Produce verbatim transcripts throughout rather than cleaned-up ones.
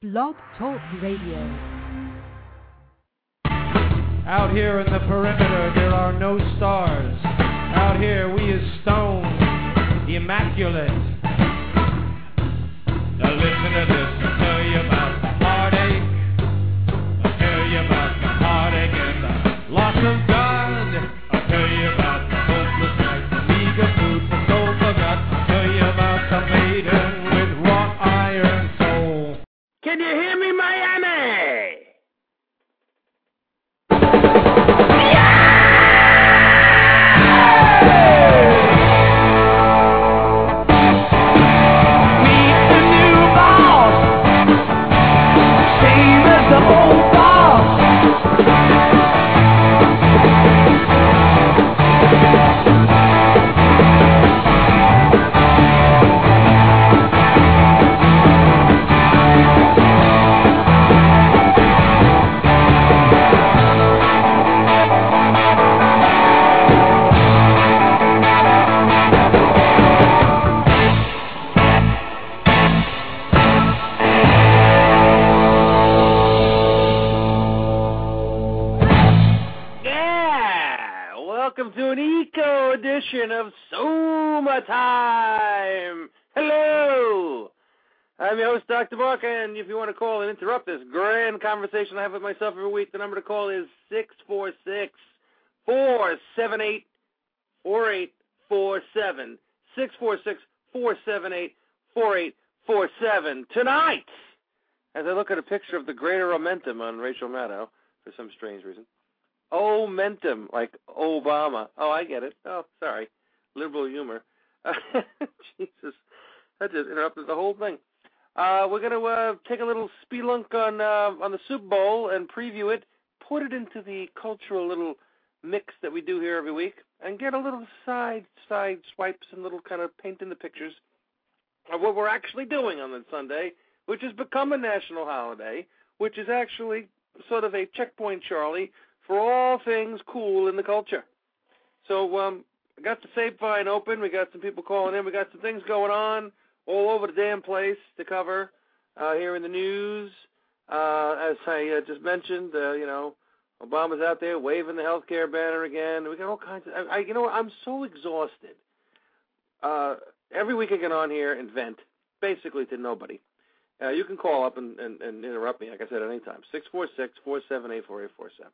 Blog Talk Radio. Out here in the perimeter, there are no stars. Out here, we is stone, immaculate. Now listen to this, I'll tell you about the heartache. I'll tell you about the heartache and the loss of God. I'll tell you about the hopelessness, the meager food for soul forgot. I'll tell you about the maiden with wrought iron soul. Can you hear me, Miami? Of Soma Time. Hello. I'm your host, Doctor Mark, and if you want to call and interrupt this grand conversation I have with myself every week, the number to call is six four six, four seven eight, four eight four seven. six four six, four seven eight, four eight four seven. Tonight, as I look at a picture of the greater Omentum on Rachel Maddow, for some strange reason, Omentum, like Obama. Oh, I get it. Oh, sorry. Liberal humor. Uh, Jesus. That just interrupted the whole thing. Uh, we're going to uh, take a little spelunk on uh, on the Super Bowl and preview it, put it into the cultural little mix that we do here every week, and get a little side side swipes and little kind of paint in the pictures of what we're actually doing on that Sunday, which has become a national holiday, which is actually sort of a checkpoint, Charlie, for all things cool in the culture. So um, I got the Sape Vine open. We got some people calling in. We got some things going on all over the damn place to cover uh, here in the news. Uh, as I uh, just mentioned, uh, you know, Obama's out there waving the health care banner again. We got all kinds of. I, I, you know what? I'm so exhausted. Uh, every week I get on here and vent, basically to nobody. Uh, you can call up and, and, and interrupt me, like I said, at any time. six four six, four seven eight, four eight four seven.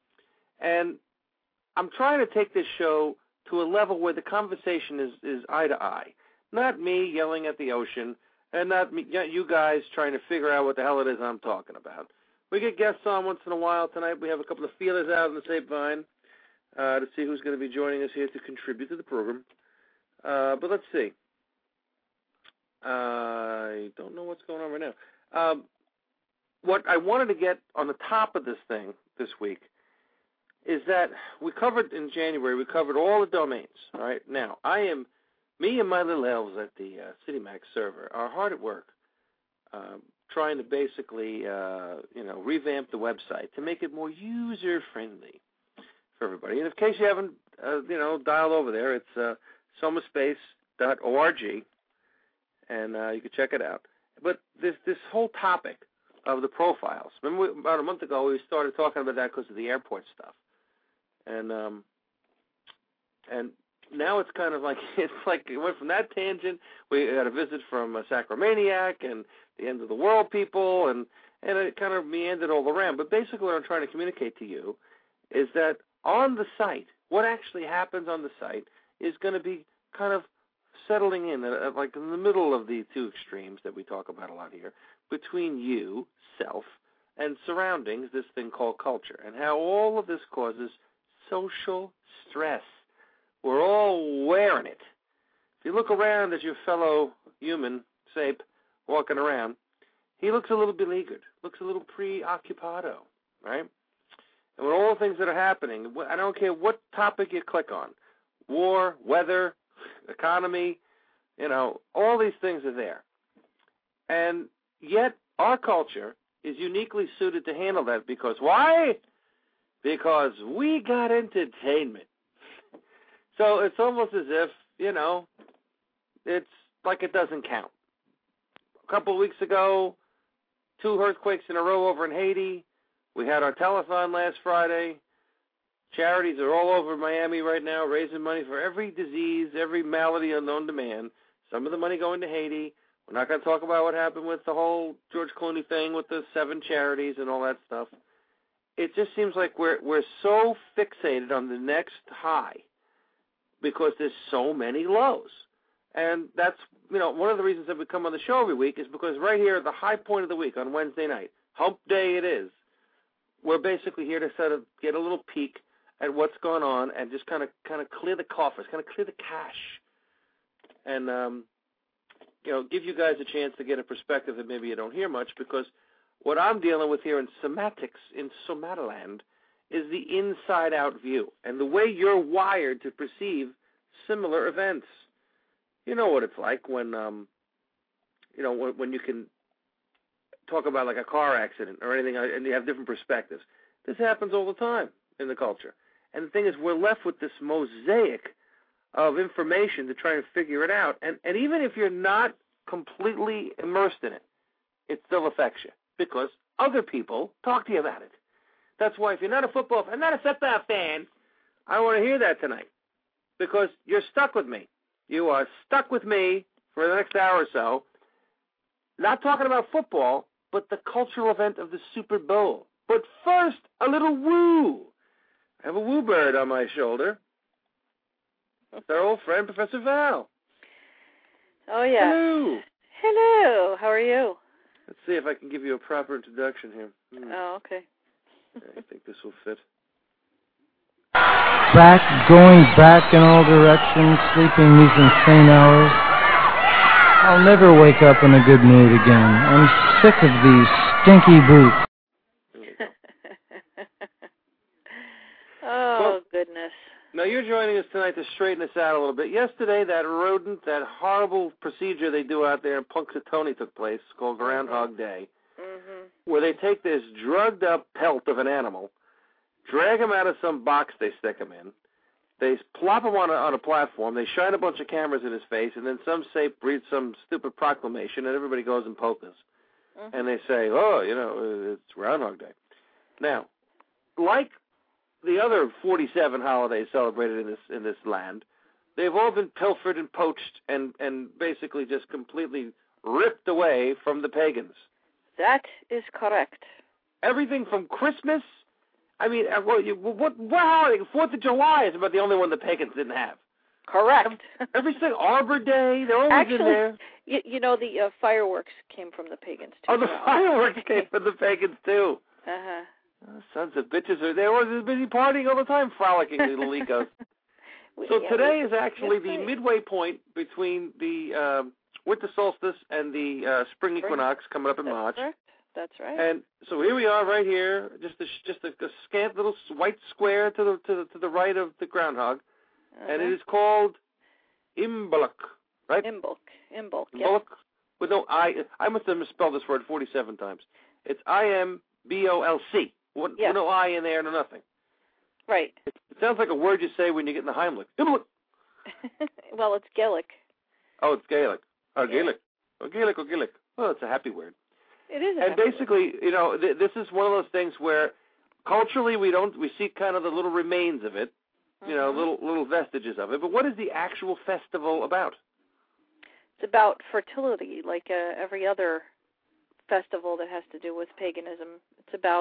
And I'm trying to take this show to a level where the conversation is, is eye to eye. Not me yelling at the ocean, and not me, you guys trying to figure out what the hell it is I'm talking about. We get guests on once in a while tonight. We have a couple of feelers out in the Sape Vine uh, to see who's going to be joining us here to contribute to the program. Uh, but let's see. Uh, I don't know what's going on right now. Um, what I wanted to get on the top of this thing this week is that we covered in January, we covered all the domains, all right? Now, I am, me and my little elves at the uh, CityMax server are hard at work um, trying to basically, uh, you know, revamp the website to make it more user-friendly for everybody. And in case you haven't, uh, you know, dialed over there, it's uh, somaspace dot org, and uh, you can check it out. But this this whole topic of the profiles, remember we, about a month ago we started talking about that because of the airport stuff. And um, and now it's kind of like it's like it went from that tangent. We had a visit from a Sacromaniac and the end of the world people, and and it kind of meandered all around. But basically, what I'm trying to communicate to you is that on the site, what actually happens on the site is going to be kind of settling in, uh, like in the middle of the two extremes that we talk about a lot here, between you, self, and surroundings, this thing called culture, and how all of this causes social stress. We're all wearing it. If you look around at your fellow human, Sape, walking around, he looks a little beleaguered, looks a little preoccupado, right? And with all the things that are happening, I don't care what topic you click on, war, weather, economy, you know, all these things are there. And yet our culture is uniquely suited to handle that because why? Because we got entertainment. So it's almost as if, you know, it's like it doesn't count. A couple of weeks ago, two earthquakes in a row over in Haiti. We had our telethon last Friday. Charities are all over Miami right now, raising money for every disease, every malady unknown to man. Some of the money going to Haiti. We're not going to talk about what happened with the whole George Clooney thing with the seven charities and all that stuff. It just seems like we're we're so fixated on the next high because there's so many lows. And that's, you know, one of the reasons that we come on the show every week is because right here at the high point of the week on Wednesday night, hump day it is, we're basically here to sort of get a little peek at what's going on and just kind of kind of clear the coffers, kind of clear the cache. And, um, you know, give you guys a chance to get a perspective that maybe you don't hear much, because what I'm dealing with here in somatics, in Somatoland, is the inside-out view and the way you're wired to perceive similar events. You know what it's like when, um, you know, when, when you can talk about like a car accident or anything, and you have different perspectives. This happens all the time in the culture. And the thing is, we're left with this mosaic of information to try and figure it out. And, and even if you're not completely immersed in it, it still affects you because other people talk to you about it. That's why if you're not a football fan, not a football fan, I don't want to hear that tonight because you're stuck with me. You are stuck with me for the next hour or so, not talking about football, but the cultural event of the Super Bowl. But first, a little woo. I have a woo bird on my shoulder. It's our old friend, Professor Val. Oh, yeah. Hello. Hello. How are you? Let's see if I can give you a proper introduction here. Hmm. Oh, okay. I think this will fit. Back, going back in all directions, sleeping these insane hours. I'll never wake up in a good mood again. I'm sick of these stinky boots. Oh, well, goodness. Now, you're joining us tonight to straighten us out a little bit. Yesterday, that rodent, that horrible procedure they do out there in Punxsutawney took place, called Groundhog Day, mm-hmm. where they take this drugged-up pelt of an animal, drag him out of some box they stick him in, they plop him on a, on a platform, they shine a bunch of cameras in his face, and then some say, read some stupid proclamation, and everybody goes and polkas. Mm-hmm. And they say, oh, you know, it's Groundhog Day. Now, like the other forty-seven holidays celebrated in this in this land, they've all been pilfered and poached and, and basically just completely ripped away from the pagans. That is correct. Everything from Christmas, I mean, what, what, what holiday? Fourth of July is about the only one the pagans didn't have. Correct. Everything, Arbor Day, they're always Actually, in there. You, you know, the uh, fireworks came from the pagans, too. Oh, the fireworks came from the pagans, too. Uh-huh. Oh, sons of bitches. Are They're always busy partying all the time, frolicking, little Ecos. So yeah, today we, is actually the right. midway point between the uh, winter solstice and the uh, spring equinox coming up in That's March. Correct. That's right. And so here we are, right here, just a, just a, a scant little white square to the to the, to the right of the groundhog, uh-huh. and it is called Imbolc, right? Imbolc. Imbolc. Imbolc. Yeah. With no I. I must have misspelled this word forty-seven times. It's I M B O L C. With yeah. no I in there, no nothing. Right. It, it sounds like a word you say when you get in the Heimlich. Imbolc. Well, it's Gaelic. Oh, it's Gaelic. Oh, yeah. Gaelic. Oh, Gaelic or Gaelic. Well, it's a happy word. It is. A and happy basically, word. you know, th- this is one of those things where culturally we don't we see kind of the little remains of it, you know, mm-hmm. little little vestiges of it. But what is the actual festival about? It's about fertility, like uh, every other festival that has to do with paganism. It's about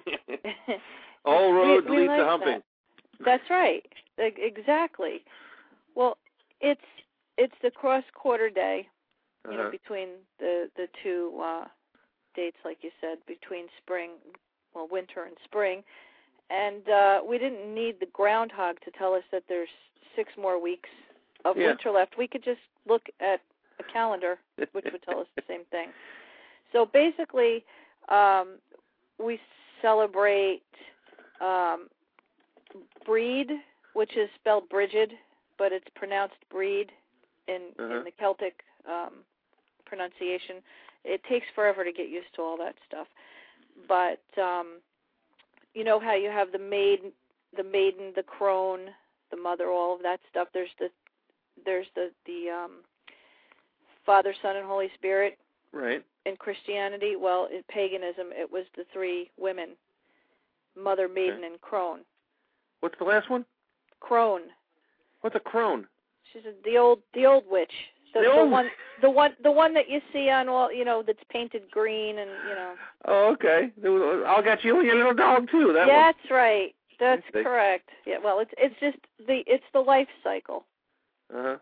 all roads we, we lead like to humping. That. That's right. Exactly. Well, it's it's the cross quarter day, you uh-huh. know, between the the two uh, dates, like you said, between spring, well, winter and spring, and uh, we didn't need the groundhog to tell us that there's six more weeks of yeah. winter left. We could just look at a calendar, which would tell us the same thing. So basically, um, we celebrate um, Breed, which is spelled Brigid, but it's pronounced Breed in, uh-huh. in the Celtic um, pronunciation. It takes forever to get used to all that stuff. But um, you know how you have the maiden, the maiden, the crone, the mother, all of that stuff. There's the there's the the um, Father, Son, and Holy Spirit. Right. in Christianity, well, in paganism, it was the three women, Mother, Maiden, okay. and crone. What's the last one? Crone. What's a crone? She's a, the old the old witch. The, the, the old... one the one the one that you see on all, you know, that's painted green and, you know. Oh, okay. I'll get you and your little dog too. That yeah, one. That's right. That's correct. Yeah, well, it's it's just the it's the life cycle. Uh-huh.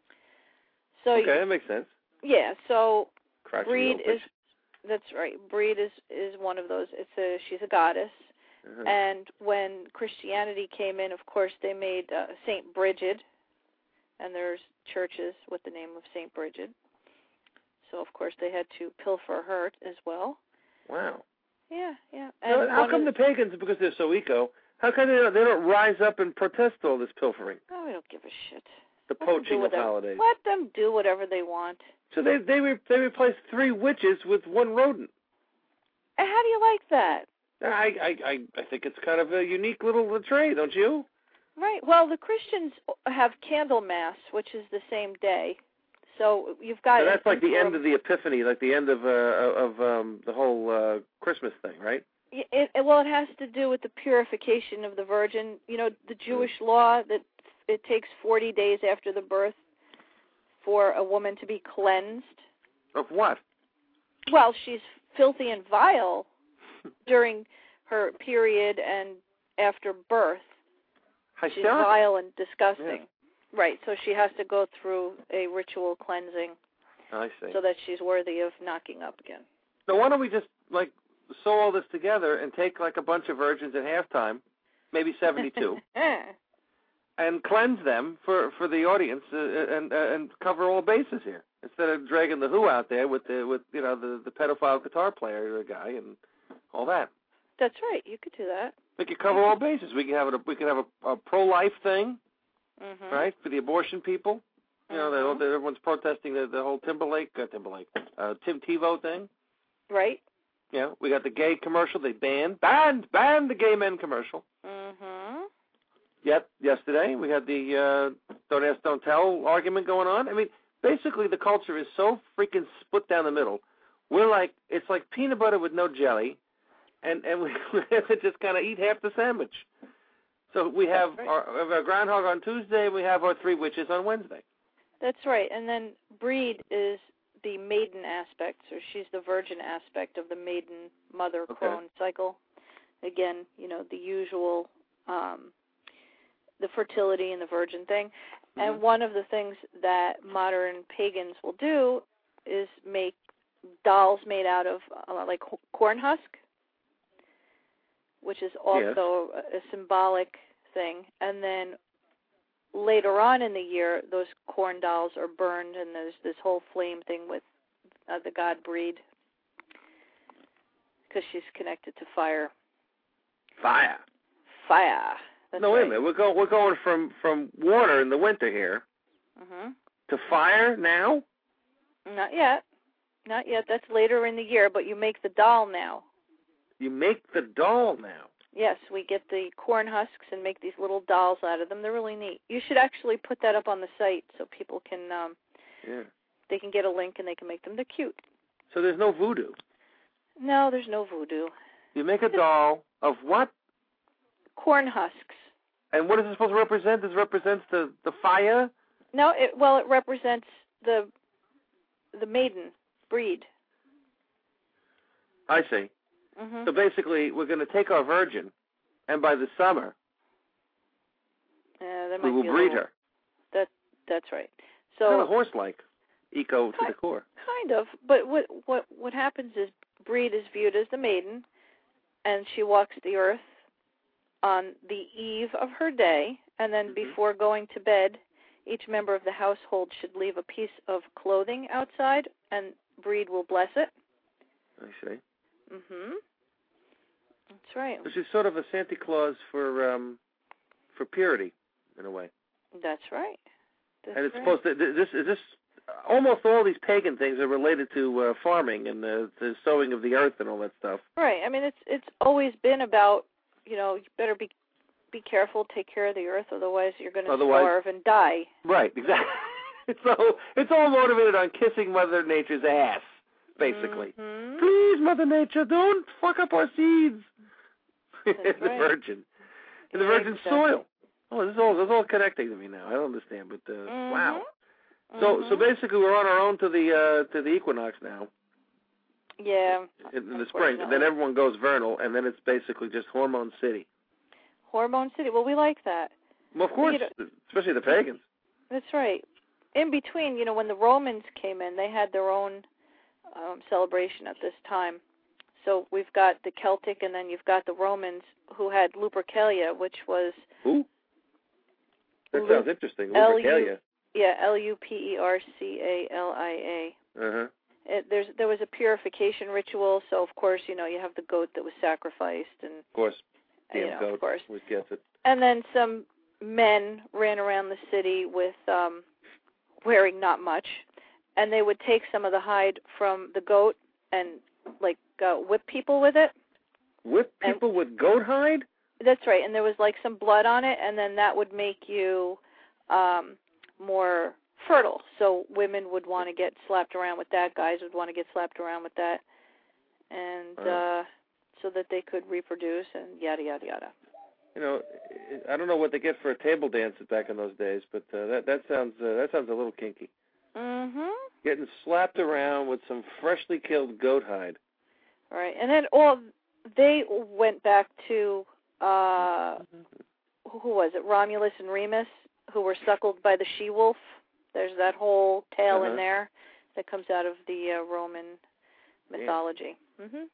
So Okay, you, that makes sense. Yeah, so Crotchety Breed old is that's right. Breed is is one of those. It's a she's a goddess. Uh-huh. And when Christianity came in, of course, they made uh, Saint Bridget, and there's churches with the name of Saint Bridget. So, of course, they had to pilfer her as well. Wow. Yeah, yeah. And now, how come the pagans, because they're so eco, how come they don't, they don't rise up and protest all this pilfering? Oh, we don't give a shit. The Let poaching of whatever, holidays. Let them do whatever they want. So they they re, they replaced three witches with one rodent. And how do you like that? I, I, I, I think it's kind of a unique little trait, don't you? Right. Well, the Christians have Candlemas, which is the same day. So you've got... So that's like the end of the Epiphany, like the end of uh, of um, the whole uh, Christmas thing, right? It, it, well, it has to do with the purification of the Virgin. You know, the Jewish mm. law that it takes forty days after the birth for a woman to be cleansed. Of what? Well, she's filthy and vile during her period and after birth. Hysterical. She's vile and disgusting. Yeah. Right, so she has to go through a ritual cleansing. I see. So that she's worthy of knocking up again. So why don't we just, like, sew all this together and take, like, a bunch of virgins at halftime, maybe seventy-two, and cleanse them for, for the audience uh, and uh, and cover all bases here, instead of dragging the Who out there with, the with you know, the, the pedophile guitar player guy and all that. That's right. You could do that. We could cover all bases. We could have a we could have a, a pro-life thing, mm-hmm. right, for the abortion people. You know, mm-hmm. they, everyone's protesting the, the whole Timberlake, uh, Timberlake, uh, Tim Tebow thing. Right. Yeah, you know, we got the gay commercial. They banned, banned, banned the gay men commercial. Mm-hmm. Yet yesterday we had the uh, don't ask, don't tell argument going on. I mean, basically the culture is so freaking split down the middle. We're like, it's like peanut butter with no jelly. And and we have to just kind of eat half the sandwich. So we have right. our, our groundhog on Tuesday, we have our three witches on Wednesday. That's right. And then Breed is the maiden aspect, so she's the virgin aspect of the maiden mother okay. crone cycle. Again, you know, the usual, um, the fertility and the virgin thing. Mm-hmm. And one of the things that modern pagans will do is make dolls made out of, uh, like, corn husk, which is also yes. a, a symbolic thing. And then later on in the year, those corn dolls are burned, and there's this whole flame thing with uh, the god Breed, because she's connected to fire. Fire. Fire. That's no, right. wait a minute. We're, go, we're going from, from water in the winter here mm-hmm. to fire now? Not yet. Not yet. That's later in the year, but you make the doll now. You make the doll now. Yes, we get the corn husks and make these little dolls out of them. They're really neat. You should actually put that up on the site so people can, um, yeah. they can get a link and they can make them. They're cute. So there's no voodoo? No, there's no voodoo. You make a doll of what? Corn husks. And what is it supposed to represent? This represents the, the fire? No, it, well, it represents the the maiden Breed. I see. Mm-hmm. So basically, we're going to take our virgin, and by the summer, uh, we will breed little, her. That that's right. So kind of horse-like, eco to kind, the core. Kind of, but what what what happens is Breed is viewed as the maiden, and she walks the earth on the eve of her day, and then mm-hmm. before going to bed, each member of the household should leave a piece of clothing outside, and Breed will bless it. I see. Mm-hmm. That's right. Which is sort of a Santa Claus for um, for purity, in a way. That's right. That's and it's right. supposed to. This is this. Almost all these pagan things are related to uh, farming and the, the sowing of the earth and all that stuff. Right. I mean, it's it's always been about, you know, you better be be careful, take care of the earth, otherwise you're going to starve and die. Right. Exactly. so it's all motivated on kissing Mother Nature's ass. basically. Mm-hmm. Please, Mother Nature, don't fuck up our seeds. That's in the right. virgin. In the Yeah, virgin exactly. soil. Oh, this is all this is all connecting to me now. I don't understand, but uh, Mm-hmm. wow. So mm-hmm. so basically we're on our own to the uh, to the equinox now. Yeah. In, in the spring. And then everyone goes vernal, and then it's basically just Hormone City. Hormone City. Well, we like that. Well, of course, You know, especially the pagans. That's right. In between, you know, when the Romans came in, they had their own um, celebration at this time. So we've got the Celtic, and then you've got the Romans who had Lupercalia, which was... Who? That Lu- sounds interesting. L U Lupercalia. Yeah, L U P E R C A L I A. Uh-huh. It, there's there was a purification ritual, so of course, you know, you have the goat that was sacrificed, and Of course. you Damn know, goat. of course, Always gets it. and then some men ran around the city with um, wearing not much, and they would take some of the hide from the goat and like uh, whip people with it. Whip people and, with goat hide? That's right, and there was like some blood on it, and then that would make you um, more fertile. So women would want to get slapped around with that. Guys would want to get slapped around with that, and uh, uh, so that they could reproduce and yada yada yada. You know, I don't know what they get for a table dance back in those days, but uh, that that sounds uh, that sounds a little kinky. Mhm. Getting slapped around with some freshly killed goat hide. Right, and then all they went back to uh, who was it? Romulus and Remus, who were suckled by the she-wolf. There's that whole tale uh-huh. in there that comes out of the uh, Roman mythology. Yeah. Mhm.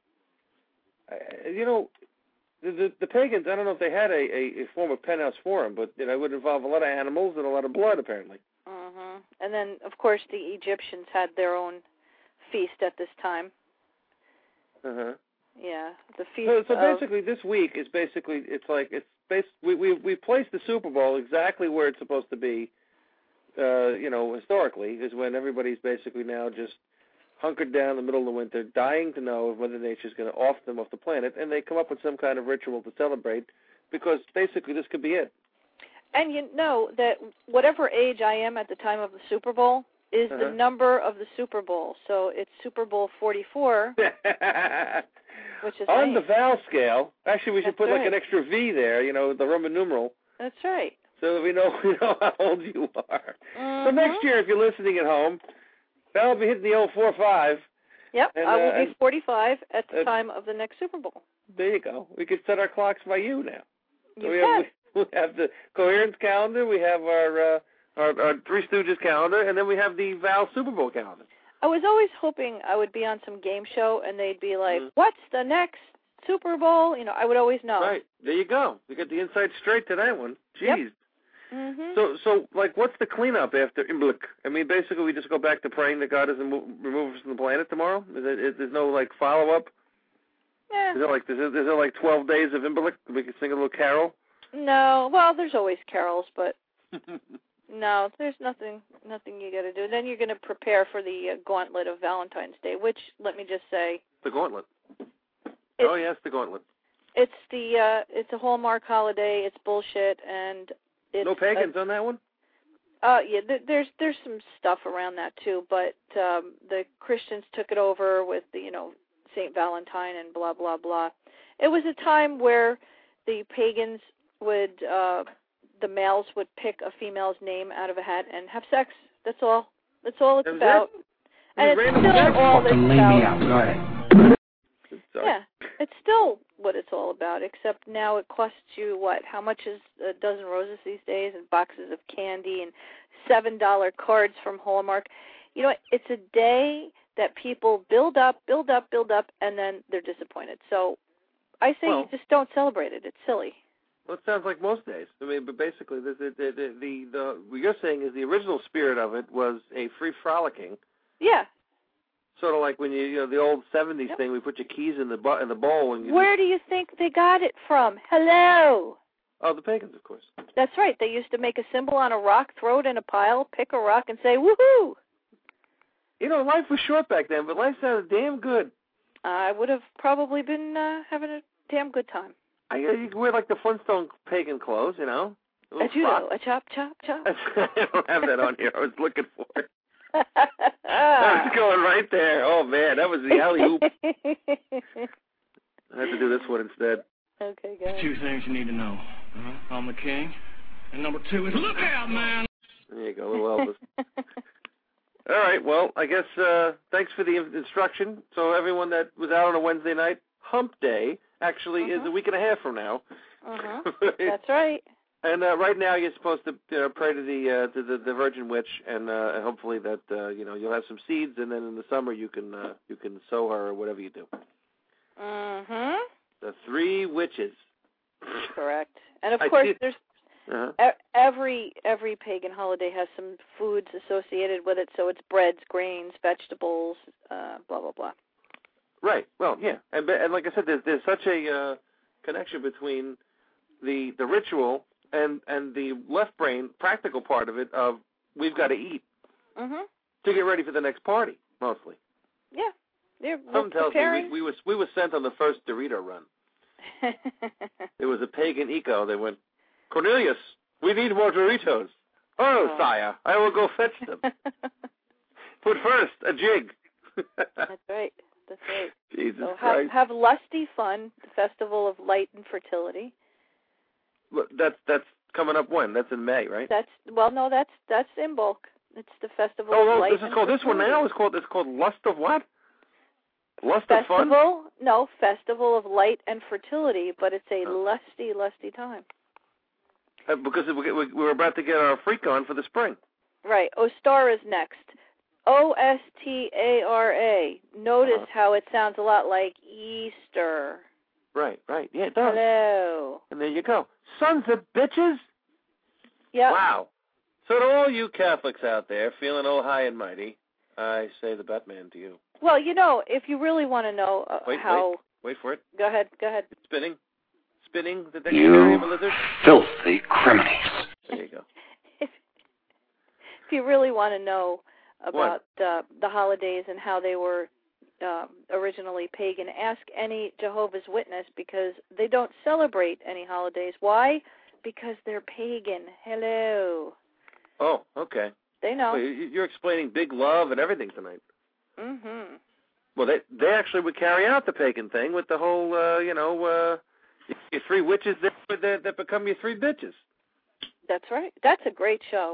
I, you know, the, the the pagans. I don't know if they had a, a, a form of penthouse forum, but you know, it would involve a lot of animals and a lot of blood, apparently. Mhm. And then, of course, the Egyptians had their own feast at this time. Uh huh. Yeah, the feast. So, so of, basically, this week is basically it's like it's bas- we we we placed the Super Bowl exactly where it's supposed to be. Uh, you know, historically, is when everybody's basically now just hunkered down in the middle of the winter, dying to know if Mother Nature's going to off them off the planet, and they come up with some kind of ritual to celebrate, because basically this could be it. And you know that whatever age I am at the time of the Super Bowl is uh-huh. the number of the Super Bowl. So it's Super Bowl forty-four, which is on nice. the Val scale. Actually, we should That's put right. like an extra V there, you know, the Roman numeral. That's right. So that we know we know how old you are. Mm-hmm. So next year, if you're listening at home, Val will be hitting the old four five. Yep, and, I will uh, be forty-five at the uh, time of the next Super Bowl. There you go. We could set our clocks by you now. So You we can. have, we, we have the Coherence calendar, we have our, uh, our our Three Stooges calendar, and then we have the Val Super Bowl calendar. I was always hoping I would be on some game show and they'd be like, mm-hmm. what's the next Super Bowl? You know, I would always know. Right. There you go. You get the insight straight to that one. Jeez. Yep. Mm-hmm. So, so like, what's the cleanup after Imbolc? I mean, basically, we just go back to praying that God doesn't move, remove us from the planet tomorrow? Is it, is, there's no, like, follow-up? Yeah. Is there, like, is there, is there, like, twelve days of Imbolc? We can sing a little carol? No. Well, there's always carols, but no, there's nothing nothing you got to do. Then you're going to prepare for the uh, gauntlet of Valentine's Day, which, let me just say... The gauntlet. Oh, yes, the gauntlet. It's the uh, it's a Hallmark holiday. It's bullshit, and it's no pagans uh, on that one. Uh, yeah, th- there's there's some stuff around that too, but um, the Christians took it over with the you know Saint Valentine and blah blah blah. It was a time where the pagans would uh, the males would pick a female's name out of a hat and have sex. That's all. That's all it's that about. It? And it it's still all it's about. Go ahead. Sorry. Yeah, it's still what it's all about, except now it costs you, what, how much is a dozen roses these days, and boxes of candy, and seven dollar cards from Hallmark. You know, it's a day that people build up, build up, build up, and then they're disappointed. So I say well, you just don't celebrate it. It's silly. Well, it sounds like most days. I mean, but basically, the the, the, the, the, the what you're saying is the original spirit of it was a free frolicking. Yeah. Sort of like when you, you know, the old seventies yep. thing, we put your keys in the bu- in the bowl. And you Where just... do you think they got it from? Hello. Oh, the pagans, of course. That's right. They used to make a symbol on a rock, throw it in a pile, pick a rock, and say, woohoo. You know, life was short back then, but life sounded damn good. I would have probably been uh, having a damn good time. I, you could wear, like, the Flintstone pagan clothes, you know? A judo, a chop, chop, chop. I don't have that on here. I was looking for it. I was going right there. Oh, man, that was the alley-oop. I have to do this one instead. Okay, go ahead. Two things you need to know. Uh-huh. I'm the king. And number two is, look out, man. There you go, little Elvis. All right, well, I guess uh, thanks for the instruction. So everyone that was out on a Wednesday night, Hump Day actually uh-huh. is a week and a half from now. Uh-huh. That's right. And uh, right now you're supposed to you know, pray to the uh, to the, the Virgin Witch, and, uh, and hopefully that uh, you know you'll have some seeds, and then in the summer you can uh, you can sow her or whatever you do. Mhm. The three witches. Correct. And of I course, did. there's Uh-huh. e- every every pagan holiday has some foods associated with it. So it's breads, grains, vegetables, uh, blah blah blah. Right. Well, yeah, and and like I said, there's there's such a uh, connection between the the ritual and and the left brain practical part of it of we've got to eat Mhm. to get ready for the next party mostly. Yeah. They're Something tells preparing. me we, we was we were sent on the first Dorito run. It was a pagan eco. They went, Cornelius, we need more Doritos. Oh, oh. Sire, I will go fetch them. But first, a jig. That's right. That's right. Jesus so Christ. have, have lusty fun, the festival of light and fertility. That's that's coming up when? That's in May, right? That's well, no, that's that's in bulk. It's the festival oh, of well, light. This is and called fertility. this one now. Is called it's called Lust of what? Lust festival, of fun? No, Festival of Light and Fertility, but it's a oh. lusty, lusty time. Uh, because we, we, we're about to get our freak on for the spring. Right. Ostara is next. O S T A R A. Notice uh-huh. how it sounds a lot like Easter. Right, right. Yeah, it does. Hello. And there you go. Sons of bitches. Yep. Wow. So to all you Catholics out there feeling all high and mighty, I say the Batman to you. Well, you know, if you really want to know uh, wait, how... Wait, wait for it. Go ahead, go ahead. It's spinning. Spinning the dictionary of a lizard. Filthy criminals. There you go. if, if you really want to know about uh, the holidays and how they were uh, originally pagan, ask any Jehovah's Witness, because they don't celebrate any holidays. Why? Because they're pagan. Hello. Oh, okay. They know. Well, you're explaining big love and everything tonight. Mm-hmm. Well, they they actually would carry out the pagan thing with the whole, uh, you know, uh, your three witches that, that that become your three bitches. That's right. That's a great show.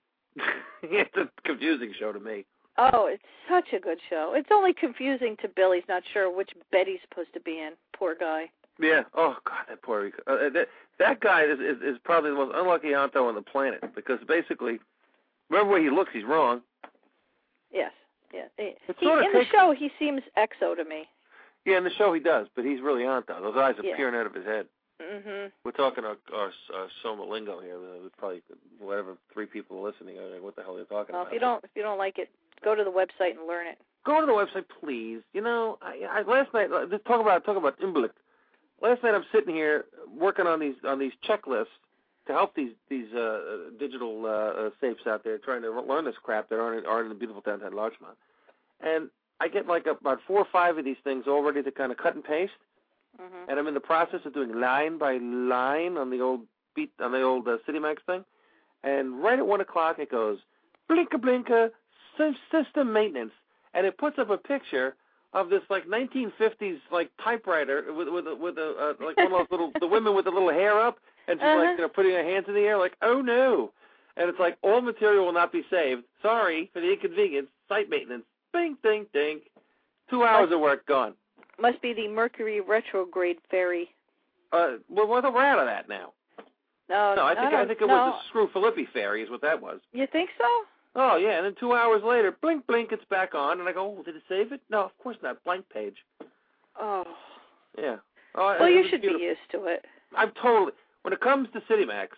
It's a confusing show to me. Oh, it's such a good show. It's only confusing to Bill. He's not sure which bed he's supposed to be in. Poor guy. Yeah. Oh, God, that poor... Uh, that, that guy is, is, is probably the most unlucky Anto on the planet, because basically, wherever way he looks, he's wrong. Yes. Yeah. He, he, in the show, he seems exo to me. Yeah, in the show he does, but he's really Anto. Those eyes are yeah. peering out of his head. Mm-hmm. We're talking our, our, our Soma lingo here. There's probably whatever three people are listening. I mean, what the hell are they talking well, about? If you don't, if you don't like it, go to the website and learn it. Go to the website, please. You know, I, I last night let's talk about talk about Imblick. Last night I'm sitting here working on these on these checklists to help these these uh, digital uh, safes out there trying to learn this crap that aren't aren't in the beautiful downtown Larchmont. And I get like about four or five of these things all ready to kind of cut and paste. Mm-hmm. And I'm in the process of doing line by line on the old beat on the old uh, CityMax thing. And right at one o'clock it goes blinka blinka system maintenance, and it puts up a picture of this like nineteen fifties like typewriter with with a, with a uh, like one of those little the women with the little hair up, and she's uh-huh. like you know putting her hands in the air like oh no, and it's like all material will not be saved. Sorry for the inconvenience. Site maintenance. Ding ding ding. Two hours of work gone. Must be the Mercury retrograde fairy. Uh, well, we're out of that now. No, no, I think I, I think it no. was the Screw Filippi fairy is what that was. You think so? Oh yeah, and then two hours later, blink blink, it's back on, and I go, oh, did it save it? No, of course not. Blank page. Oh. Yeah. Oh, well, you should beautiful. be used to it. I'm totally. When it comes to CityMax,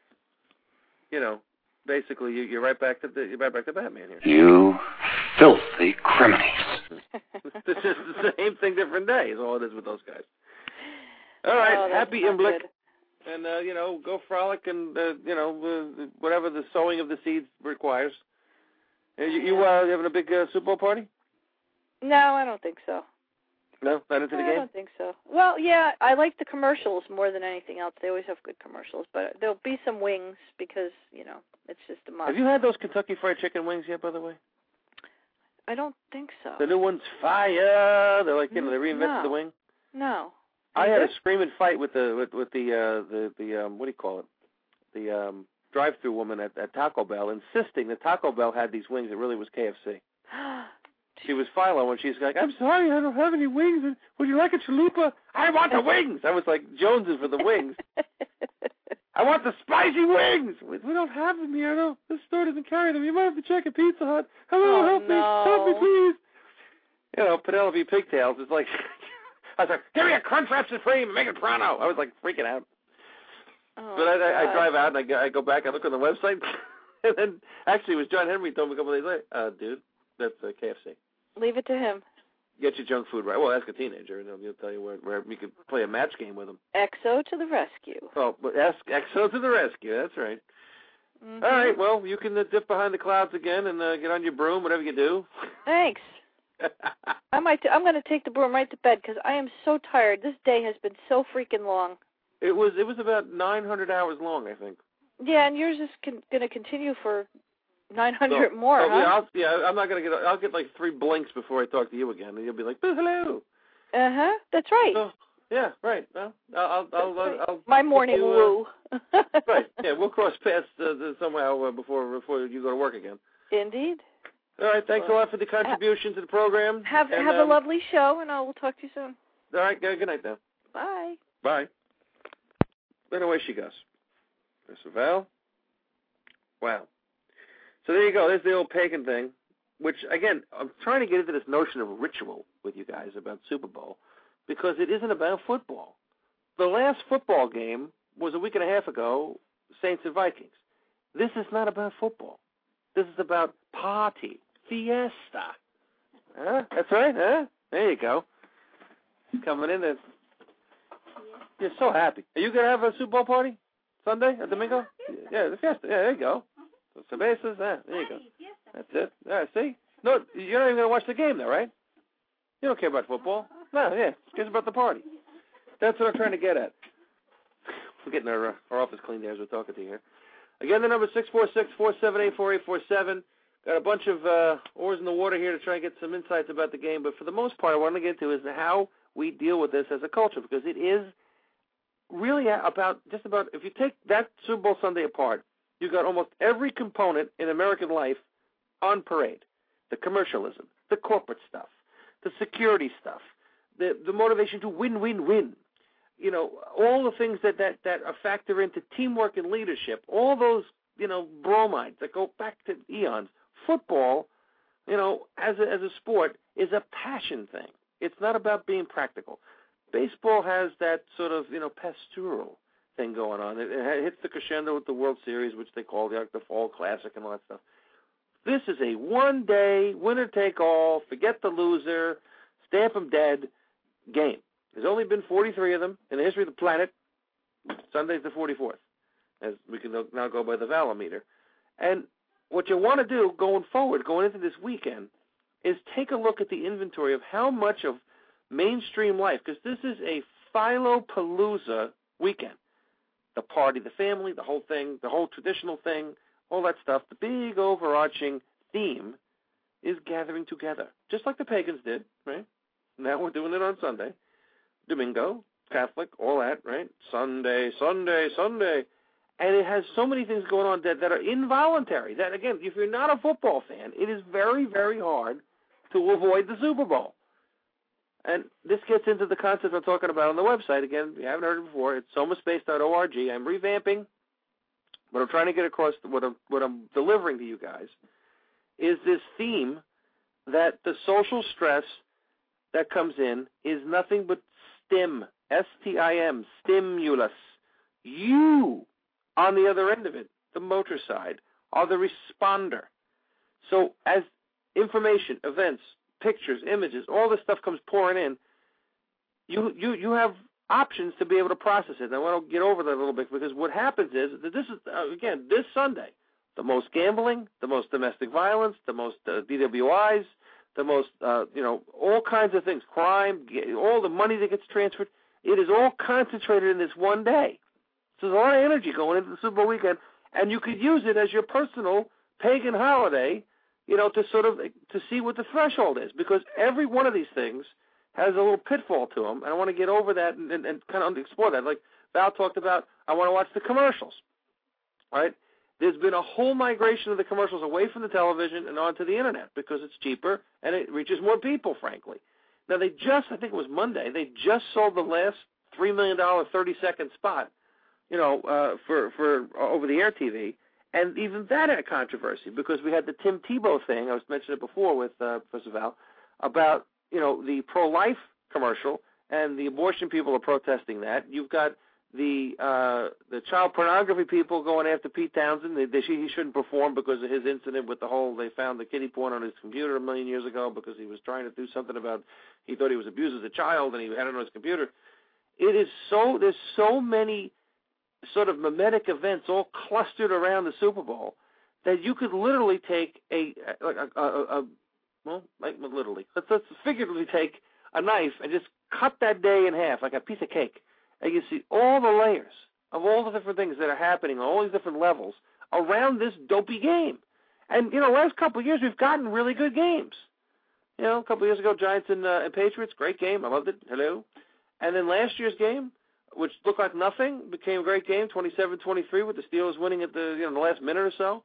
you know, basically you, you're right back to the, you're right back to Batman here. You filthy criminals. This is the same thing, different day, is all it is with those guys. All right, oh, happy Imblick, and uh, you know, go frolic, and uh, you know, uh, whatever the sowing of the seeds requires. Uh, you, you uh, you having a big uh, Super Bowl party? No, I don't think so. No, not into no, the game? I don't think so. Well, yeah, I like the commercials more than anything else. They always have good commercials, but there'll be some wings because you know it's just a must. Have you had those Kentucky Fried Chicken wings yet, by the way? I don't think so. The new one's fire. They're like, you know, they reinvented no. the wing. No. I Is had it? a screaming fight with the with, with the uh, the the um, what do you call it? The um, drive-through woman at, at Taco Bell, insisting that Taco Bell had these wings. It really was K F C. She was Philo when she's like, "I'm sorry, I don't have any wings. Would you like a chalupa? I want the wings." I was like, Joneses for the wings. I want the spicy wings. We, we don't have them here. No, this store doesn't carry them. You might have to check at Pizza Hut. Hello, oh, help no. me, help me, please. You know, Penelope Pigtails is like, I was like, give me a Crunchwrap Supreme, make it pronto. I was like freaking out. Oh, but I, I, I God. drive out and I go, I go back, I look on the website, and then actually it was John Henry told me a couple of days later, uh, dude, that's uh, K F C. Leave it to him. Get your junk food right. Well, ask a teenager, and he'll tell you where, where you could play a match game with him. X O to the rescue. Oh, but ask X O to the rescue. That's right. Mm-hmm. All right, well, you can uh, dip behind the clouds again and uh, get on your broom, whatever you do. Thanks. I might. T- I'm going to take the broom right to bed because I am so tired. This day has been so freaking long. It was it was about nine hundred hours long, I think. Yeah, and yours is con- going to continue for nine hundred so, more, oh, huh? Yeah, I'll, yeah, I'm not going to get. I'll get like three blinks before I talk to you again, and you'll be like, "Hello." Uh huh. That's right. So, yeah, right. Well, I'll I'll, I'll, right. I'll my morning you, woo. Uh, right. Yeah, we'll cross paths uh, somehow uh, before before you go to work again. Indeed. All right. Thanks a lot for the contribution to the program. Have and, have um, a lovely show, and I will talk to you soon. All right. Good night now. Bye. Bye. Then away she goes. There's Val. Wow. So there you go. There's the old pagan thing, which, again, I'm trying to get into this notion of ritual with you guys about Super Bowl because it isn't about football. The last football game was a week and a half ago, Saints and Vikings. This is not about football. This is about party, fiesta. Huh? That's right, huh? There you go. Coming in there. You're so happy. Are you going to have a Super Bowl party Sunday at Domingo? Yeah, the fiesta. Yeah, there you go. Cervezas, yeah, there you go. That's it. Yeah, see? No, you're not even going to watch the game, though, right? You don't care about football. No, yeah, it's just about the party. That's what I'm trying to get at. We're getting our, uh, our office cleaned here as we're talking to you here. Again, the number is six four six, four seven eight, four eight four seven. Got a bunch of uh, oars in the water here to try and get some insights about the game. But for the most part, I want to get to is how we deal with this as a culture, because it is really about just about, if you take that Super Bowl Sunday apart, you've got almost every component in American life on parade. The commercialism, the corporate stuff, the security stuff, the the motivation to win, win, win. You know, all the things that, that, that factor into teamwork and leadership, all those, you know, bromides that go back to eons. Football, you know, as a, as a sport, is a passion thing. It's not about being practical. Baseball has that sort of, you know, pastoral thing going on. It, it hits the crescendo with the World Series, which they call the, the Fall Classic and all that stuff. This is a one-day, winner-take-all, forget the loser, stamp 'em dead game. There's only been forty-three of them in the history of the planet. Sunday's the forty-fourth, as we can now go by the Valometer. And what you want to do going forward, going into this weekend, is take a look at the inventory of how much of mainstream life, because this is a Philopalooza weekend. The party, the family, the whole thing, the whole traditional thing, all that stuff, the big overarching theme is gathering together, just like the pagans did, right? Now we're doing it on Sunday. Domingo, Catholic, all that, right? Sunday, Sunday, Sunday. And it has so many things going on that, that are involuntary. That, again, if you're not a football fan, it is very, very hard to avoid the Super Bowl. And this gets into the concept I'm talking about on the website. Again, if you haven't heard it before, it's soma space dot org. I'm revamping, but I'm trying to get across what I'm, what I'm delivering to you guys is this theme that the social stress that comes in is nothing but stim, S T I M, stimulus. You, on the other end of it, the motor side, are the responder. So as information, events, pictures, images, all this stuff comes pouring in, you you you have options to be able to process it. And I want to get over that a little bit, because what happens is that this is, uh, again, this Sunday, the most gambling, the most domestic violence, the most uh, D W Is, the most, uh, you know, all kinds of things, crime, all the money that gets transferred, it is all concentrated in this one day. So there's a lot of energy going into the Super Bowl weekend, and you could use it as your personal pagan holiday you know, to sort of to see what the threshold is, because every one of these things has a little pitfall to them, and I want to get over that and, and, and kind of explore that. Like Val talked about, I want to watch the commercials, right? There's been a whole migration of the commercials away from the television and onto the Internet because it's cheaper and it reaches more people, frankly. Now, they just, I think it was Monday, they just sold the last three million dollars thirty-second spot, you know, uh, for, for over-the-air T V, and even that had a controversy because we had the Tim Tebow thing, I was mentioning it before with uh, Professor Val, about, you know, the pro-life commercial, and the abortion people are protesting that. You've got the uh, the child pornography people going after Pete Townsend. They, they, he shouldn't perform because of his incident with the whole, they found the kiddie porn on his computer a million years ago because he was trying to do something about, he thought he was abused as a child and he had it on his computer. It is so, there's so many sort of mimetic events all clustered around the Super Bowl that you could literally take a, like a, a, a, a well, like literally, let's, let's figuratively take a knife and just cut that day in half like a piece of cake. And you see all the layers of all the different things that are happening on all these different levels around this dopey game. And, you know, last couple of years we've gotten really good games. You know, a couple of years ago, Giants and, uh, and Patriots, great game. I loved it. Hello. And then last year's game, which looked like nothing, became a great game, twenty-seven twenty-three, with the Steelers winning at the, you know, the last minute or so.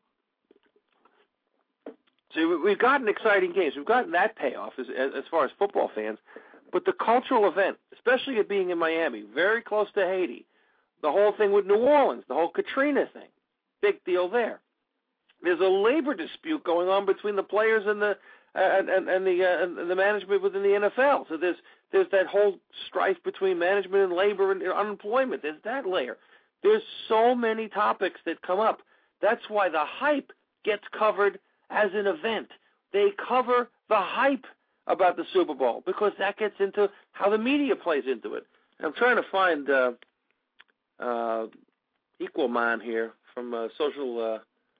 So we've gotten exciting games. We've gotten that payoff as, as far as football fans. But the cultural event, especially it being in Miami, very close to Haiti, the whole thing with New Orleans, the whole Katrina thing, big deal there. There's a labor dispute going on between the players and the uh, and, and the uh, and the management within the N F L. So there's there's that whole strife between management and labor and unemployment. There's that layer. There's so many topics that come up. That's why the hype gets covered as an event. They cover the hype about the Super Bowl because that gets into how the media plays into it. And I'm trying to find uh, uh, Equal Mind here from uh, social uh,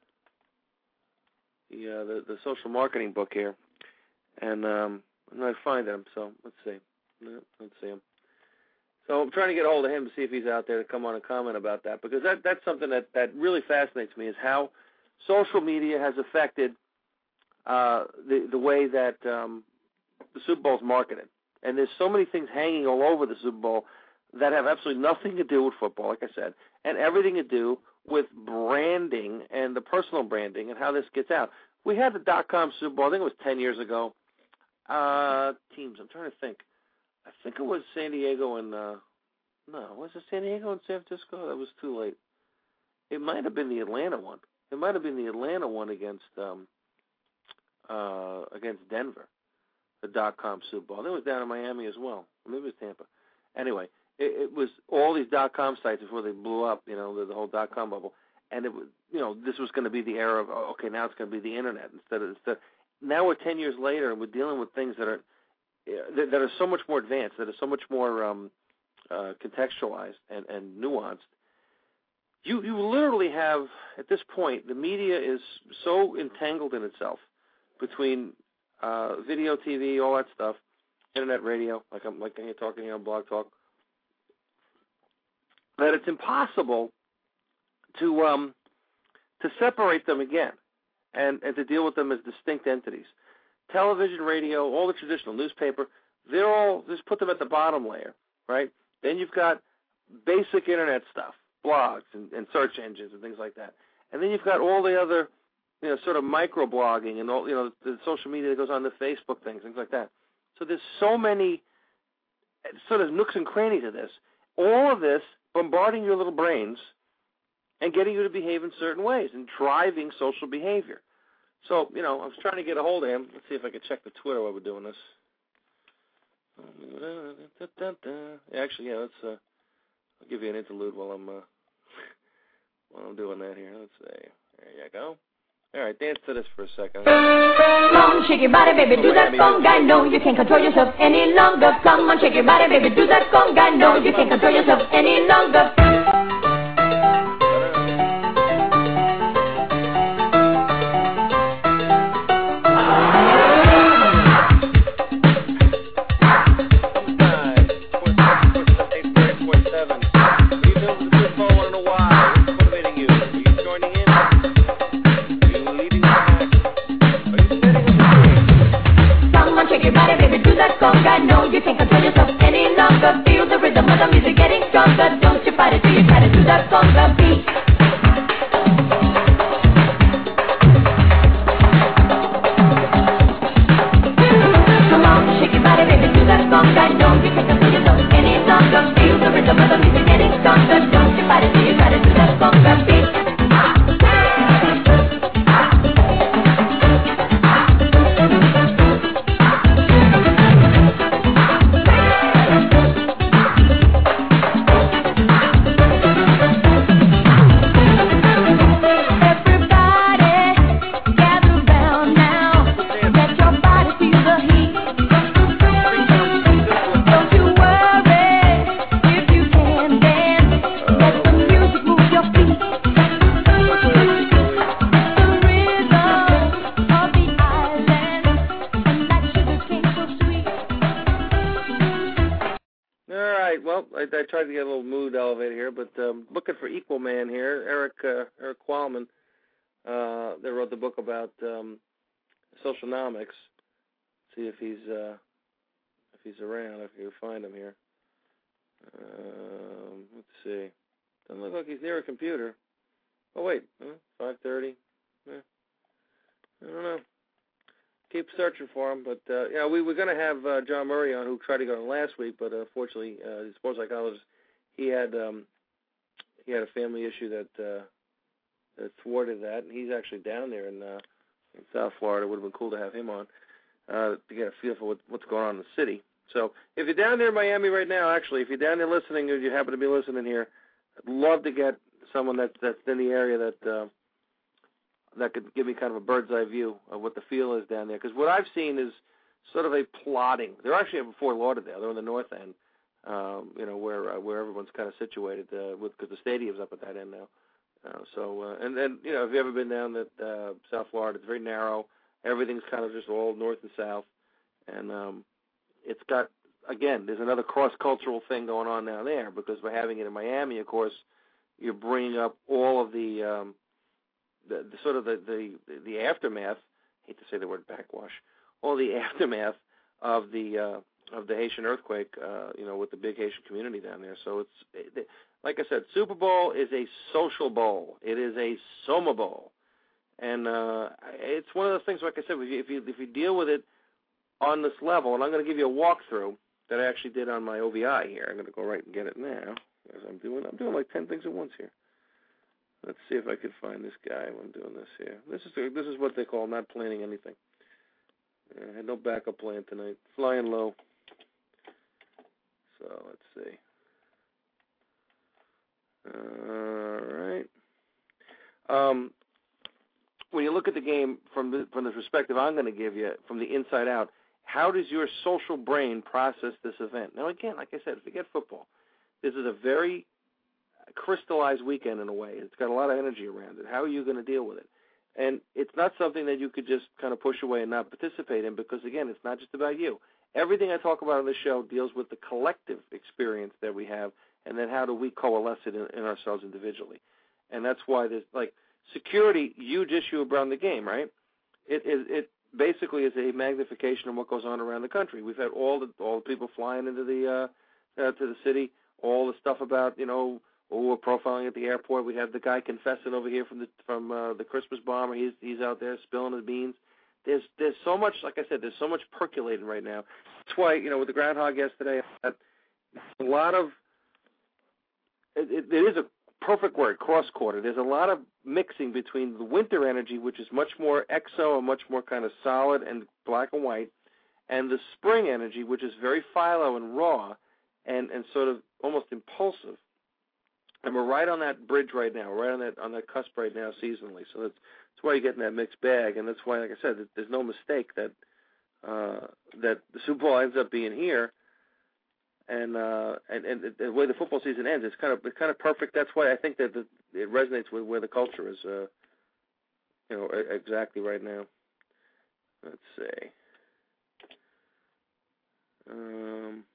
the, uh, the the social marketing book here, and um, I'm not finding him. So let's see, no, let's see him. So I'm trying to get a hold of him to see if he's out there to come on and comment about that, because that that's something that that really fascinates me, is how social media has affected uh, the the way that um, the Super Bowl's marketed. And there's so many things hanging all over the Super Bowl that have absolutely nothing to do with football, like I said, and everything to do with branding and the personal branding and how this gets out. We had the dot-com Super Bowl, I think it was ten years ago. Uh, teams, I'm trying to think. I think it was San Diego and, uh, no, was it San Diego and San Francisco? That was too late. It might have been the Atlanta one. It might have been the Atlanta one against um, uh, against Denver. The dot-com Super Bowl. I think it was down in Miami as well. Maybe it was Tampa. Anyway, it, it was all these dot-com sites before they blew up, you know, the, the whole dot-com bubble. And, it was, you know, this was going to be the era of, oh, okay, now it's going to be the Internet instead of, instead. Now we're ten years later and we're dealing with things that are that, that are so much more advanced, that are so much more um, uh, contextualized and, and nuanced. You, you literally have, at this point, the media is so entangled in itself between Uh, video, T V, all that stuff, internet, radio, like I'm like I'm talking here on Blog Talk, that it's impossible to um, to separate them again and, and to deal with them as distinct entities. Television, radio, all the traditional newspaper, they're all, just put them at the bottom layer, right? Then you've got basic internet stuff, blogs and, and search engines and things like that. And then you've got all the other, you know, sort of microblogging and all, you know, the social media that goes on, the Facebook things, things like that. So there's so many sort of nooks and crannies of this. All of this bombarding your little brains and getting you to behave in certain ways and driving social behavior. So, you know, I was trying to get a hold of him. Let's see if I can check the Twitter while we're doing this. Actually, yeah, let's. Uh, I'll give you an interlude while I'm uh, while I'm doing that here. Let's see. There you go. All right, dance to this for a second. Come on, shake your body, baby, do that conga. No, you can't control yourself any longer. Come on, shake your body, baby, do that conga. No, you can't control yourself any longer. rhythm of the music getting stronger. Don't you fight it till you try to do that conga beat. Come on, shake your body, baby, do that conga. No, you can't control yourself any longer. Feel the rhythm of the music getting stronger. Don't you fight it till you try to do that conga beat. I tried to get a little mood elevated here, but um, looking for Equal Man here, Eric uh, Eric Qualman. Uh, they wrote the book about um, socialnomics. See if he's uh, if he's around, if you can find him here. Um, let's see. Doesn't look like he's near a computer. Oh wait, huh? five thirty. Eh, I don't know. Keep searching for him, but uh, yeah, we were going to have uh, John Murray on, who tried to go on last week, but unfortunately, uh, the sports psychologist, he had um, he had a family issue that uh, that thwarted that, and he's actually down there in, uh, in South Florida. It would have been cool to have him on uh, to get a feel for what, what's going on in the city. So if you're down there in Miami right now, actually, if you're down there listening, or you happen to be listening here, I'd love to get someone that, that's in the area that. Uh, that could give me kind of a bird's eye view of what the feel is down there. Because what I've seen is sort of a plotting. They're actually in Fort Lauderdale. They're on the north end, um, you know, where uh, where everyone's kind of situated, uh, with because the stadium's up at that end now. Uh, so, uh, and then, you know, if you've ever been down at uh, South Florida, it's very narrow. Everything's kind of just all north and south. And um, it's got, again, there's another cross-cultural thing going on down there, because by having it in Miami, of course, you're bringing up all of the um, The, the sort of the, the the aftermath. I hate to say the word backwash. All the aftermath of the uh, of the Haitian earthquake. Uh, you know, with the big Haitian community down there. So it's it, like I said, Super Bowl is a social bowl. It is a Soma Bowl, and uh, it's one of those things. Like I said, if you if you deal with it on this level, and I'm going to give you a walkthrough that I actually did on my O V I here. I'm going to go right and get it now, as I'm doing. I'm doing like ten things at once here. Let's see if I can find this guy when I'm doing this here. This is this is what they call not planning anything. I had no backup plan tonight. Flying low. So let's see. All right. Um, when you look at the game from the, from the perspective I'm going to give you, from the inside out, how does your social brain process this event? Now, again, like I said, forget football. This is a very crystallized weekend in a way. It's got a lot of energy around it. How are you going to deal with it? And it's not something that you could just kind of push away and not participate in, because, again, it's not just about you. Everything I talk about on this show deals with the collective experience that we have, and then how do we coalesce it in, in ourselves individually. And that's why there's, like, security, huge issue around the game, right? It, it, it basically is a magnification of what goes on around the country. We've had all the all the people flying into the uh, uh, to the city, all the stuff about, you know, oh, we're profiling at the airport. We have the guy confessing over here from the from uh, the Christmas bomber. He's he's out there spilling his beans. There's there's so much, like I said, there's so much percolating right now. That's why, you know, with the groundhog yesterday, a lot of it, it, it is a perfect word, cross-quarter. There's a lot of mixing between the winter energy, which is much more exo and much more kind of solid and black and white, and the spring energy, which is very philo and raw and, and sort of almost impulsive. And we're right on that bridge right now. We're right on that on that cusp right now seasonally. So that's that's why you're getting that mixed bag, and that's why, like I said, there's no mistake that uh, that the Super Bowl ends up being here. And, uh, and and the way the football season ends, it's kind of it's kind of perfect. That's why I think that the, it resonates with where the culture is, uh, you know, exactly right now. Let's see. Um,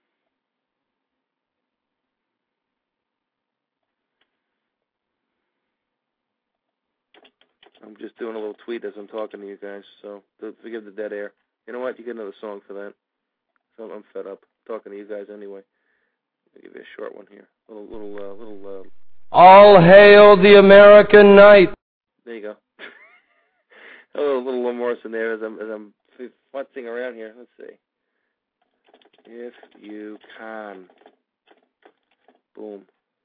I'm just doing a little tweet as I'm talking to you guys, so forgive the dead air. You know what? You get another song for that. So I'm fed up talking to you guys anyway. I'll give you a short one here. A little, little, uh, little. Uh... All hail the American night. There you go. a little, little Lamar Morrison there as I'm, as I'm futzing around here. Let's see. If you can. Boom.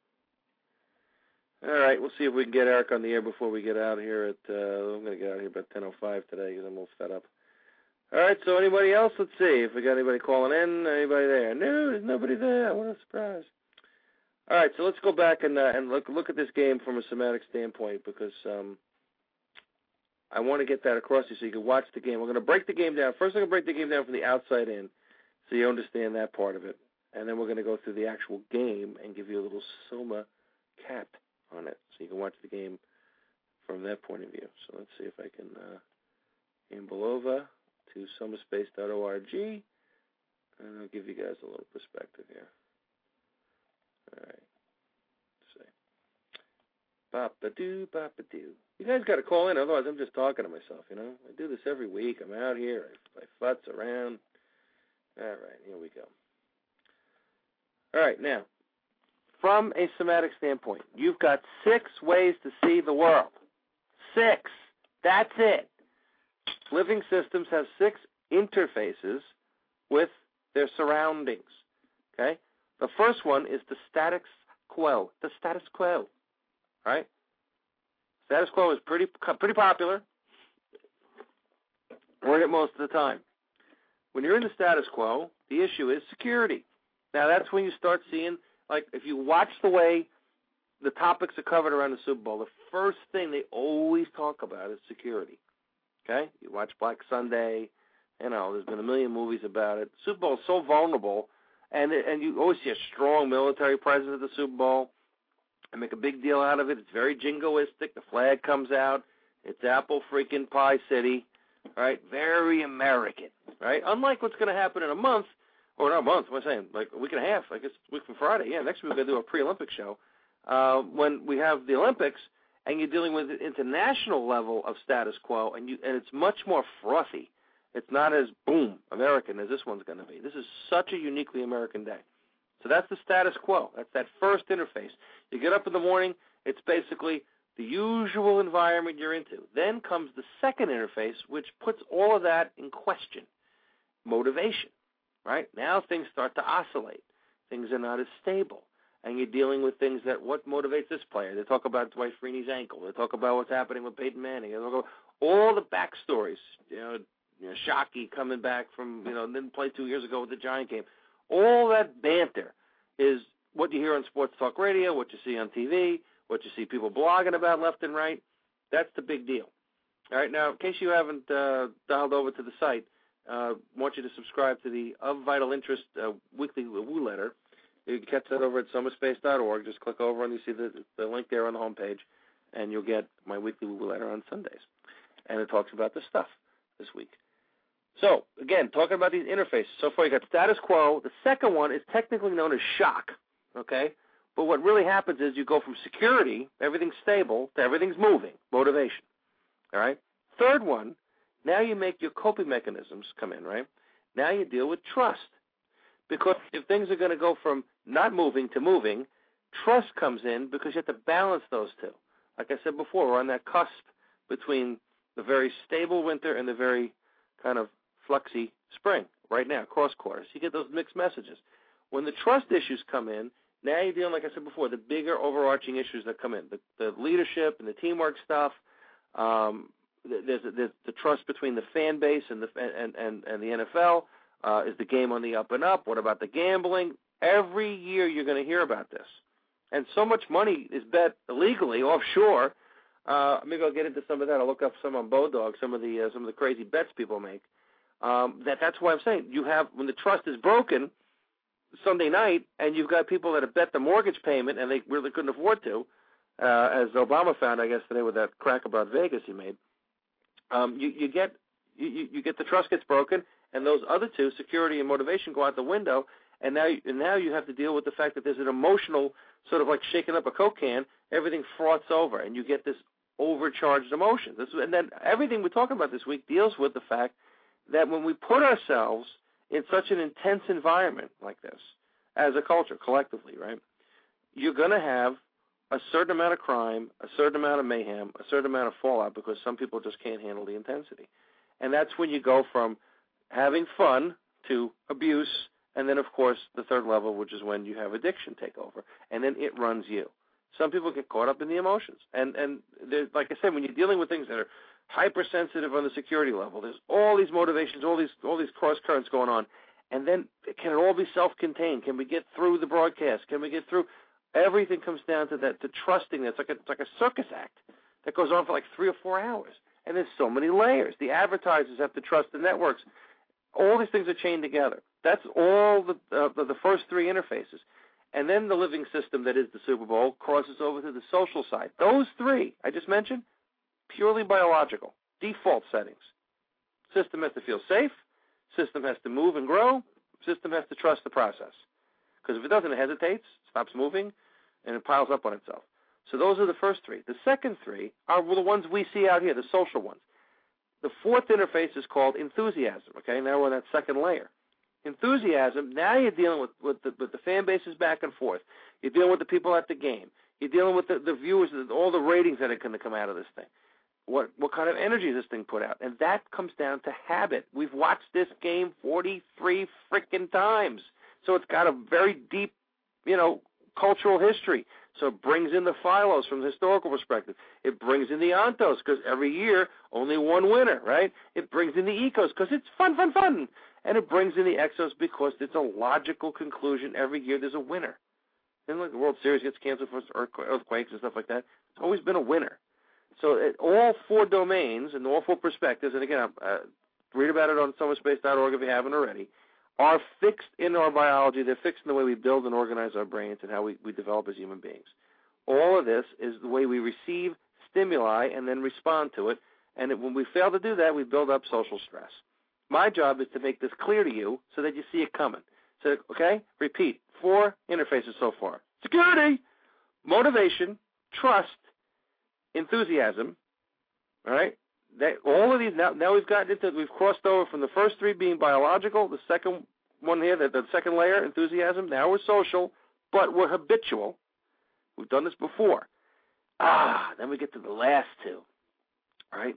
All right, we'll see if we can get Eric on the air before we get out here at, uh, I'm going to get out here about ten oh five today because I'm all fed up. All right, so anybody else? Let's see if we got anybody calling in. Anybody there? No, there's nobody there. What a surprise. All right, so let's go back and uh, and look look at this game from a semantic standpoint because um, I want to get that across to you so you can watch the game. We're going to break the game down. First, I'm going to break the game down from the outside in so you understand that part of it. And then we're going to go through the actual game and give you a little Soma cat on it so you can watch the game from that point of view. So let's see if I can uh, amble over to somaspace dot org, and I'll give you guys a little perspective here. All right. Let's see. Bop-a-doo, bop-a-doo. You guys got to call in, otherwise I'm just talking to myself, you know. I do this every week. I'm out here. I, I futz around. All right, here we go. All right, now, from a semantic standpoint, you've got six ways to see the world. Six. That's it. Living systems have six interfaces with their surroundings. Okay? The first one is the status quo. The status quo. Right? Status quo is pretty pretty popular. We're in it most of the time. When you're in the status quo, the issue is security. Now, that's when you start seeing, like, if you watch the way the topics are covered around the Super Bowl, the first thing they always talk about is security. Okay? You watch Black Sunday, you know, there's been a million movies about it. Super Bowl is so vulnerable, and and you always see a strong military presence at the Super Bowl and make a big deal out of it. It's very jingoistic. The flag comes out. It's Apple freaking Pie City, right? Very American, right? Unlike what's going to happen in a month, or not a month, what am I saying? Like a week and a half, I guess a week from Friday. Yeah, next week we're going to do a pre-Olympic show. Uh, when we have the Olympics, and you're dealing with an international level of status quo, and you and it's much more frothy. It's not as, boom, American as this one's going to be. This is such a uniquely American day. So that's the status quo. That's that first interface. You get up in the morning, it's basically the usual environment you're into. Then comes the second interface, which puts all of that in question. Motivation, right? Now things start to oscillate. Things are not as stable. And you're dealing with things that, what motivates this player? They talk about Dwight Freeney's ankle. They talk about what's happening with Peyton Manning. They talk about all the backstories. You know, you know, Shockey coming back from, you know, didn't play two years ago with the Giant game. All that banter is what you hear on sports talk radio, what you see on T V, what you see people blogging about left and right. That's the big deal. All right, now, in case you haven't uh, dialed over to the site, uh, I want you to subscribe to the Of Vital Interest uh, weekly Woo letter. You can catch that over at somaspace dot org. Just click over and you see the, the link there on the homepage, and you'll get my weekly Woo letter on Sundays. And it talks about this stuff this week. So, again, talking about these interfaces. So far, you got status quo. The second one is technically known as shock, okay? But what really happens is you go from security, everything's stable, to everything's moving, motivation, all right? Third one, now you make your coping mechanisms come in, right? Now you deal with trust. Because if things are going to go from not moving to moving, trust comes in because you have to balance those two. Like I said before, we're on that cusp between the very stable winter and the very kind of fluxy spring right now, cross quarters. You get those mixed messages. When the trust issues come in, now you're dealing, like I said before, the bigger overarching issues that come in, the, the leadership and the teamwork stuff. Um, there's, there's the trust between the fan base and the and, and, and the N F L. Uh, is the game on the up and up? What about the gambling? Every year you're going to hear about this. And so much money is bet illegally offshore. Uh, maybe I'll get into some of that. I'll look up some on Bodog, some of the uh, some of the crazy bets people make. Um, that that's why I'm saying you have, when the trust is broken Sunday night, and you've got people that have bet the mortgage payment and they really couldn't afford to, uh, as Obama found, I guess, today with that crack about Vegas he made. Um, you, you get you, you get the trust gets broken, and those other two, security and motivation, go out the window. And now, and now you have to deal with the fact that there's an emotional, sort of like shaking up a Coke can. Everything froths over, and you get this overcharged emotion. This, and then everything we're talking about this week deals with the fact that when we put ourselves in such an intense environment like this, as a culture, collectively, right, you're going to have a certain amount of crime, a certain amount of mayhem, a certain amount of fallout because some people just can't handle the intensity. And that's when you go from having fun to abuse, and then, of course, the third level, which is when you have addiction take over, and then it runs you. Some people get caught up in the emotions. And, and like I said, when you're dealing with things that are hypersensitive on the security level, there's all these motivations, all these all these cross currents going on. And then can it all be self-contained? Can we get through the broadcast? Can we get through? Everything comes down to that, to trusting. It's like a, it's like a circus act that goes on for like three or four hours. And there's so many layers. The advertisers have to trust the networks. All these things are chained together. That's all the, uh, the the first three interfaces. And then the living system that is the Super Bowl crosses over to the social side. Those three I just mentioned, purely biological, default settings. System has to feel safe. System has to move and grow. System has to trust the process. Because if it doesn't, it hesitates, stops moving, and it piles up on itself. So those are the first three. The second three are the ones we see out here, the social ones. The fourth interface is called enthusiasm. Okay, now we're on that second layer. Enthusiasm, now you're dealing with, with, the, with the fan bases back and forth. You're dealing with the people at the game. You're dealing with the, the viewers, all the ratings that are going to come out of this thing. What what kind of energy does this thing put out? And that comes down to habit. We've watched this game forty-three freaking times. So it's got a very deep, you know, cultural history. So it brings in the Philos from the historical perspective. It brings in the Ontos because every year only one winner, right? It brings in the Ecos because it's fun, fun, fun. And it brings in the Exos because it's a logical conclusion. Every year there's a winner. And like the World Series gets canceled for earthquakes and stuff like that. It's always been a winner. So it, all four domains and all four perspectives, and again, uh, read about it on summer space dot org if you haven't already, are fixed in our biology. They're fixed in the way we build and organize our brains and how we, we develop as human beings. All of this is the way we receive stimuli and then respond to it. And it, when we fail to do that, we build up social stress. My job is to make this clear to you so that you see it coming. So, okay, repeat. Four interfaces so far. Security, motivation, trust, enthusiasm, all right? That, all of these, now, now we've gotten into, we've crossed over from the first three being biological, the second one here, the, the second layer, enthusiasm. Now we're social, but we're habitual. We've done this before. Ah, then we get to the last two, all right?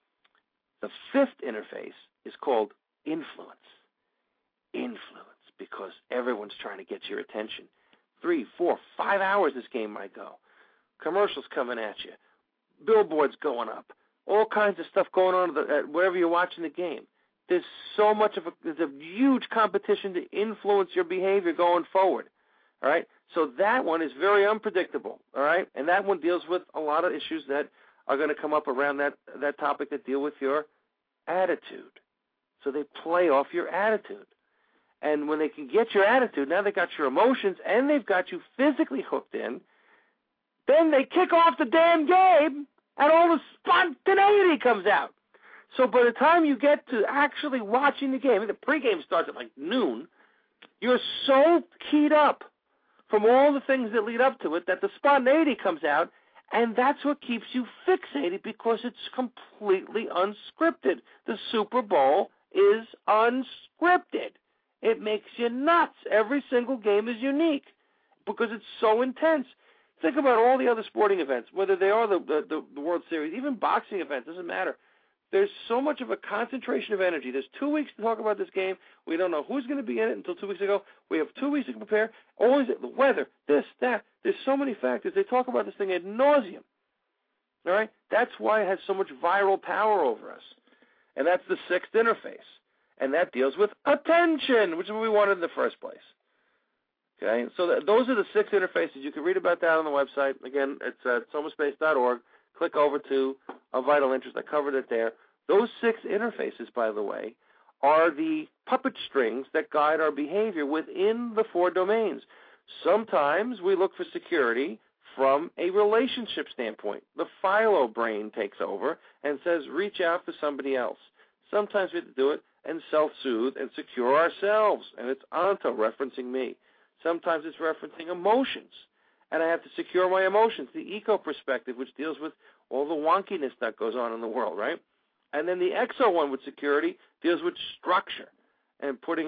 The fifth interface is called influence. Influence, because everyone's trying to get your attention. Three, four, five hours this game might go. Commercials coming at you. Billboards going up. All kinds of stuff going on at, the, at wherever you're watching the game. There's so much of a, there's a huge competition to influence your behavior going forward. All right? So that one is very unpredictable. All right? And that one deals with a lot of issues that are going to come up around that, that topic that deal with your attitude. So they play off your attitude. And when they can get your attitude, now they got your emotions and they've got you physically hooked in, then they kick off the damn game and all the spontaneity comes out. So by the time you get to actually watching the game, the pregame starts at like noon, you're so keyed up from all the things that lead up to it that the spontaneity comes out, and that's what keeps you fixated because it's completely unscripted. The Super Bowl is unscripted. It makes you nuts. Every single game is unique because it's so intense. Think about all the other sporting events, whether they are the, the, the World Series, even boxing events, doesn't matter. There's so much of a concentration of energy. There's two weeks to talk about this game. We don't know who's going to be in it until two weeks ago. We have two weeks to prepare. Always the weather, this, that. There's so many factors. They talk about this thing ad nauseum. All right? That's why it has so much viral power over us. And that's the sixth interface. And that deals with attention, which is what we wanted in the first place. Okay? So th- those are the six interfaces. You can read about that on the website. Again, it's at soma space dot org. Click over to A Vital Interest. I covered it there. Those six interfaces, by the way, are the puppet strings that guide our behavior within the four domains. Sometimes we look for security from a relationship standpoint. The philo brain takes over and says, reach out for somebody else. Sometimes we have to do it and self-soothe and secure ourselves, and it's onto referencing me. Sometimes it's referencing emotions, and I have to secure my emotions. The eco perspective, which deals with all the wonkiness that goes on in the world, right? And then the exo one with security deals with structure and putting up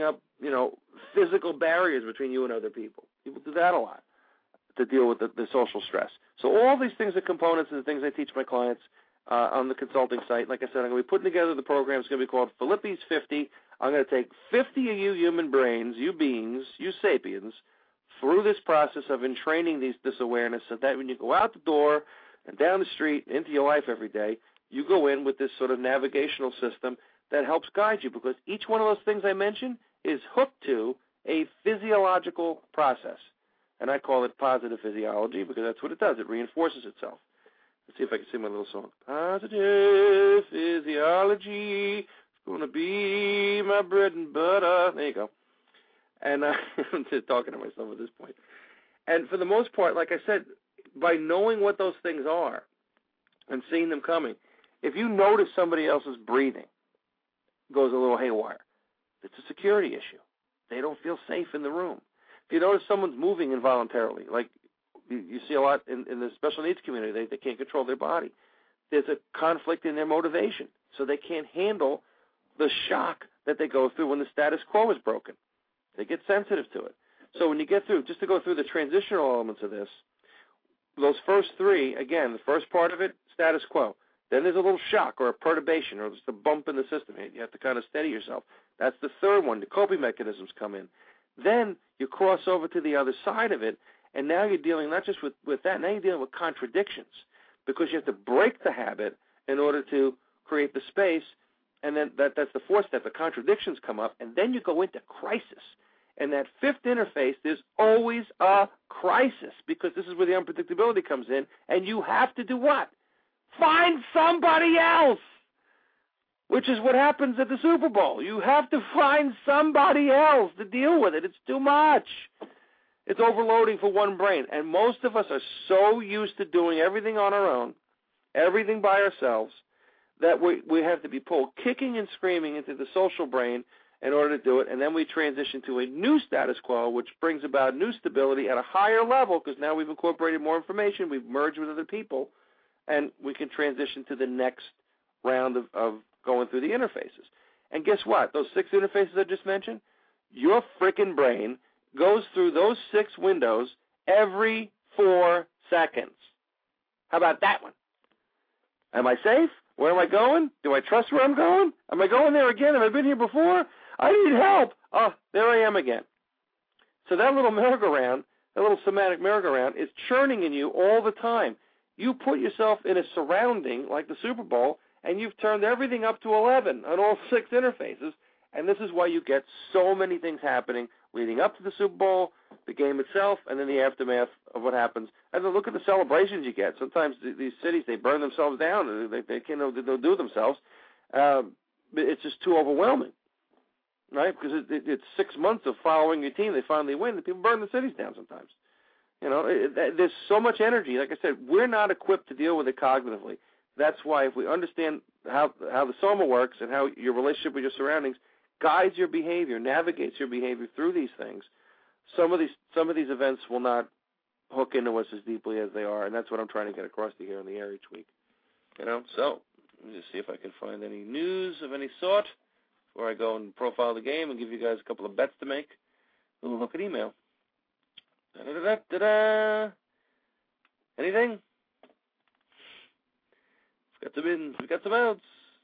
you know, physical barriers between you and other people. People do that a lot to deal with the, the social stress. So all these things are components of the things I teach my clients uh, on the consulting site. Like I said, I'm going to be putting together the program. It's going to be called Philippi's fifty. I'm going to take fifty of you human brains, you beings, you sapiens, through this process of entraining these, this awareness so that when you go out the door and down the street into your life every day, you go in with this sort of navigational system that helps guide you, because each one of those things I mentioned is hooked to a physiological process. And I call it positive physiology because that's what it does. It reinforces itself. Let's see if I can sing my little song. Positive physiology is going to be my bread and butter. There you go. And uh, I'm just talking to myself at this point. And for the most part, like I said, by knowing what those things are and seeing them coming, if you notice somebody else's breathing goes a little haywire, it's a security issue. They don't feel safe in the room. If you notice someone's moving involuntarily, like you, you see a lot in, in the special needs community, they, they can't control their body. There's a conflict in their motivation, so they can't handle the shock that they go through when the status quo is broken. They get sensitive to it. So when you get through, just to go through the transitional elements of this, those first three, again, the first part of it, status quo. Then there's a little shock or a perturbation or just a bump in the system. You have to kind of steady yourself. That's the third one. The coping mechanisms come in. Then you cross over to the other side of it, and now you're dealing not just with, with that, now you're dealing with contradictions, because you have to break the habit in order to create the space, and then that, that's the fourth step. The contradictions come up, and then you go into crisis. And that fifth interface, there's always a crisis, because this is where the unpredictability comes in, and you have to do what? Find somebody else, which is what happens at the Super Bowl. You have to find somebody else to deal with it. It's too much. It's overloading for one brain. And most of us are so used to doing everything on our own, everything by ourselves, that we, we have to be pulled kicking and screaming into the social brain in order to do it, and then we transition to a new status quo, which brings about new stability at a higher level, because now we've incorporated more information, we've merged with other people, and we can transition to the next round of, of going through the interfaces. And guess what? Those six interfaces I just mentioned, your frickin' brain goes through those six windows every four seconds. How about that one? Am I safe? Where am I going? Do I trust where I'm going? Am I going there again? Have I been here before? I need help. Oh, there I am again. So that little merry-go-round, that little somatic merry-go-round is churning in you all the time. You put yourself in a surrounding like the Super Bowl, and you've turned everything up to eleven on all six interfaces, and this is why you get so many things happening leading up to the Super Bowl, the game itself, and then the aftermath of what happens. And then look at the celebrations you get. Sometimes these cities, they burn themselves down. They, they can't they'll do themselves. Uh, it's just too overwhelming, right? Because it, it, it's six months of following your team. They finally win. The people burn the cities down sometimes. You know, it, it, there's so much energy. Like I said, we're not equipped to deal with it cognitively. That's why if we understand how how the soma works and how your relationship with your surroundings guides your behavior, navigates your behavior through these things, some of these some of these events will not hook into us as deeply as they are, and that's what I'm trying to get across to here in the air each week. You know, so let me just see if I can find any news of any sort before I go and profile the game and give you guys a couple of bets to make. We'll look at email. Da-da-da-da-da. Anything? We've got some ins. We've got some outs.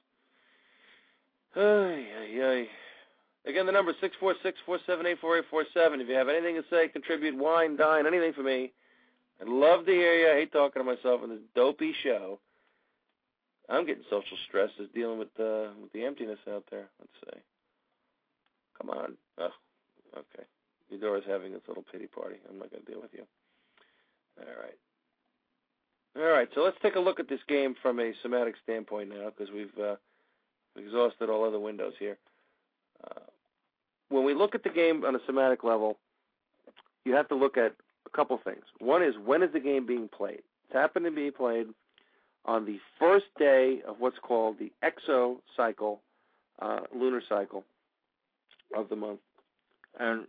Ay, ay, ay. Again, the number is six four six, four seven eight, four eight four seven. If you have anything to say, contribute, wine, dine, anything for me, I'd love to hear you. I hate talking to myself in this dopey show. I'm getting social stress just dealing with, uh, with the emptiness out there. Let's see. Come on. Oh, okay. Eudora's having its little pity party. I'm not going to deal with you. All right. All right, so let's take a look at this game from a somatic standpoint now, because we've uh, exhausted all other windows here. Uh, when we look at the game on a somatic level, you have to look at a couple things. One is, when is the game being played? It's happened to be played on the first day of what's called the exocycle, uh, lunar cycle of the month. And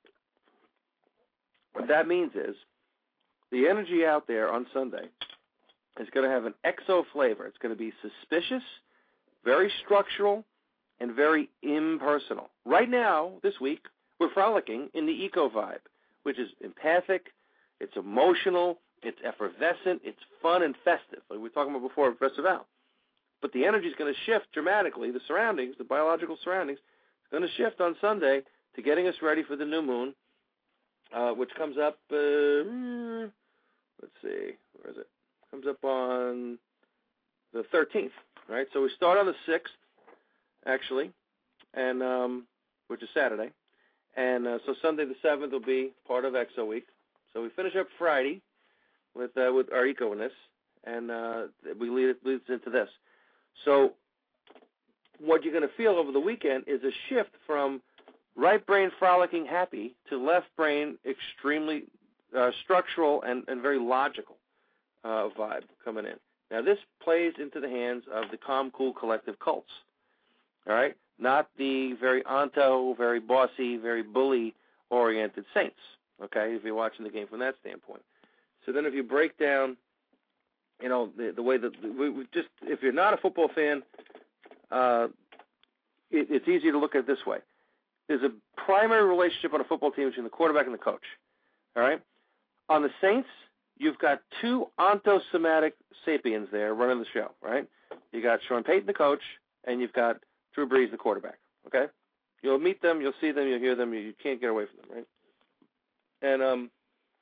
what that means is the energy out there on Sunday is going to have an exo flavor. It's going to be suspicious, very structural, and very impersonal. Right now, this week, we're frolicking in the eco vibe, which is empathic, it's emotional, it's effervescent, it's fun and festive, like we were talking about before at Festival. But the energy is going to shift dramatically. The surroundings, the biological surroundings, is going to shift on Sunday to getting us ready for the new moon, uh, which comes up, uh, let's see, where is it? Comes up on the thirteenth, right? So we start on the sixth, actually, and um, which is Saturday. And uh, so Sunday the seventh will be part of Exo Week. So we finish up Friday with uh, with our eco-ness, and uh, we lead it leads into this. So what you're going to feel over the weekend is a shift from right brain frolicking happy to left brain extremely uh, structural and, and very logical uh, vibe coming in. Now this plays into the hands of the calm, cool, collective cults, all right? Not the very onto, very bossy, very bully-oriented saints, okay, if you're watching the game from that standpoint. So then if you break down, you know, the, the way that we, we just, if you're not a football fan, uh, it, it's easy to look at it this way. There's a primary relationship on a football team between the quarterback and the coach, all right? On the Saints, you've got two ontosomatic sapiens there running the show, right? You got Sean Payton, the coach, and you've got Drew Brees, the quarterback, okay? You'll meet them, you'll see them, you'll hear them, you, you can't get away from them, right? And um,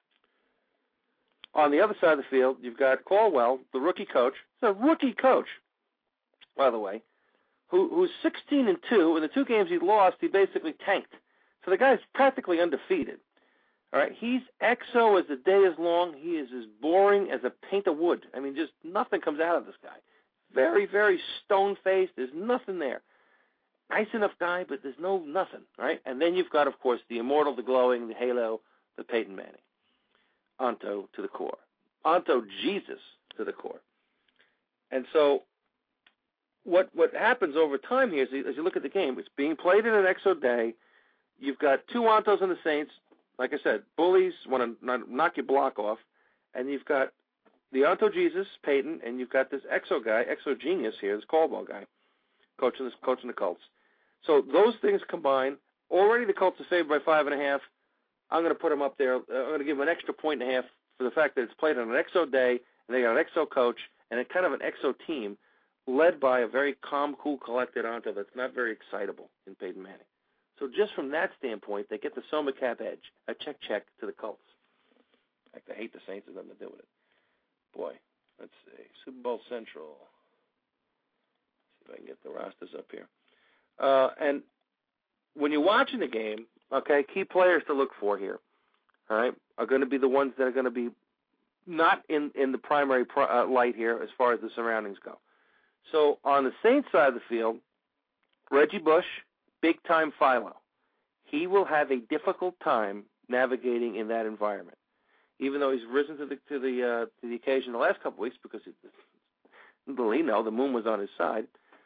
on the other side of the field, you've got Caldwell, the rookie coach. It's a rookie coach, by the way, who who's sixteen and two. In the two games he lost, he basically tanked. So the guy's practically undefeated. All right, he's exo as the day is long. He is as boring as a paint of wood. I mean, just nothing comes out of this guy. Very, very stone-faced. There's nothing there. Nice enough guy, but there's no nothing, right? And then you've got, of course, the immortal, the glowing, the halo, the Peyton Manning. Onto to the core. Onto Jesus to the core. And so what what happens over time here is, as you look at the game, it's being played in an exo day. You've got two ontos in the Saints. Like I said, bullies want to knock your block off. And you've got the onto Jesus, Peyton, and you've got this exo guy, exo genius here, this Caldwell guy, coaching, this, coaching the Colts. So those things combine. Already the Colts are favored by five and a half. I'm going to put them up there. Uh, I'm going to give them an extra point and a half for the fact that it's played on an exo day, and they got an exo coach, and it's kind of an exo team led by a very calm, cool, collected onto that's not very excitable in Peyton Manning. So just from that standpoint, they get the Soma Cap edge, a check-check to the Colts. In fact, I hate the Saints. There's nothing to do with it. Boy, let's see. Super Bowl Central. Let's see if I can get the rosters up here. Uh, and when you're watching the game, okay, key players to look for here, all right, are going to be the ones that are going to be not in, in the primary pro, uh, light here as far as the surroundings go. So on the Saints side of the field, Reggie Bush, big-time Philo. He will have a difficult time navigating in that environment, even though he's risen to the to the uh, to the occasion the last couple of weeks because, it, little he know, the moon was on his side.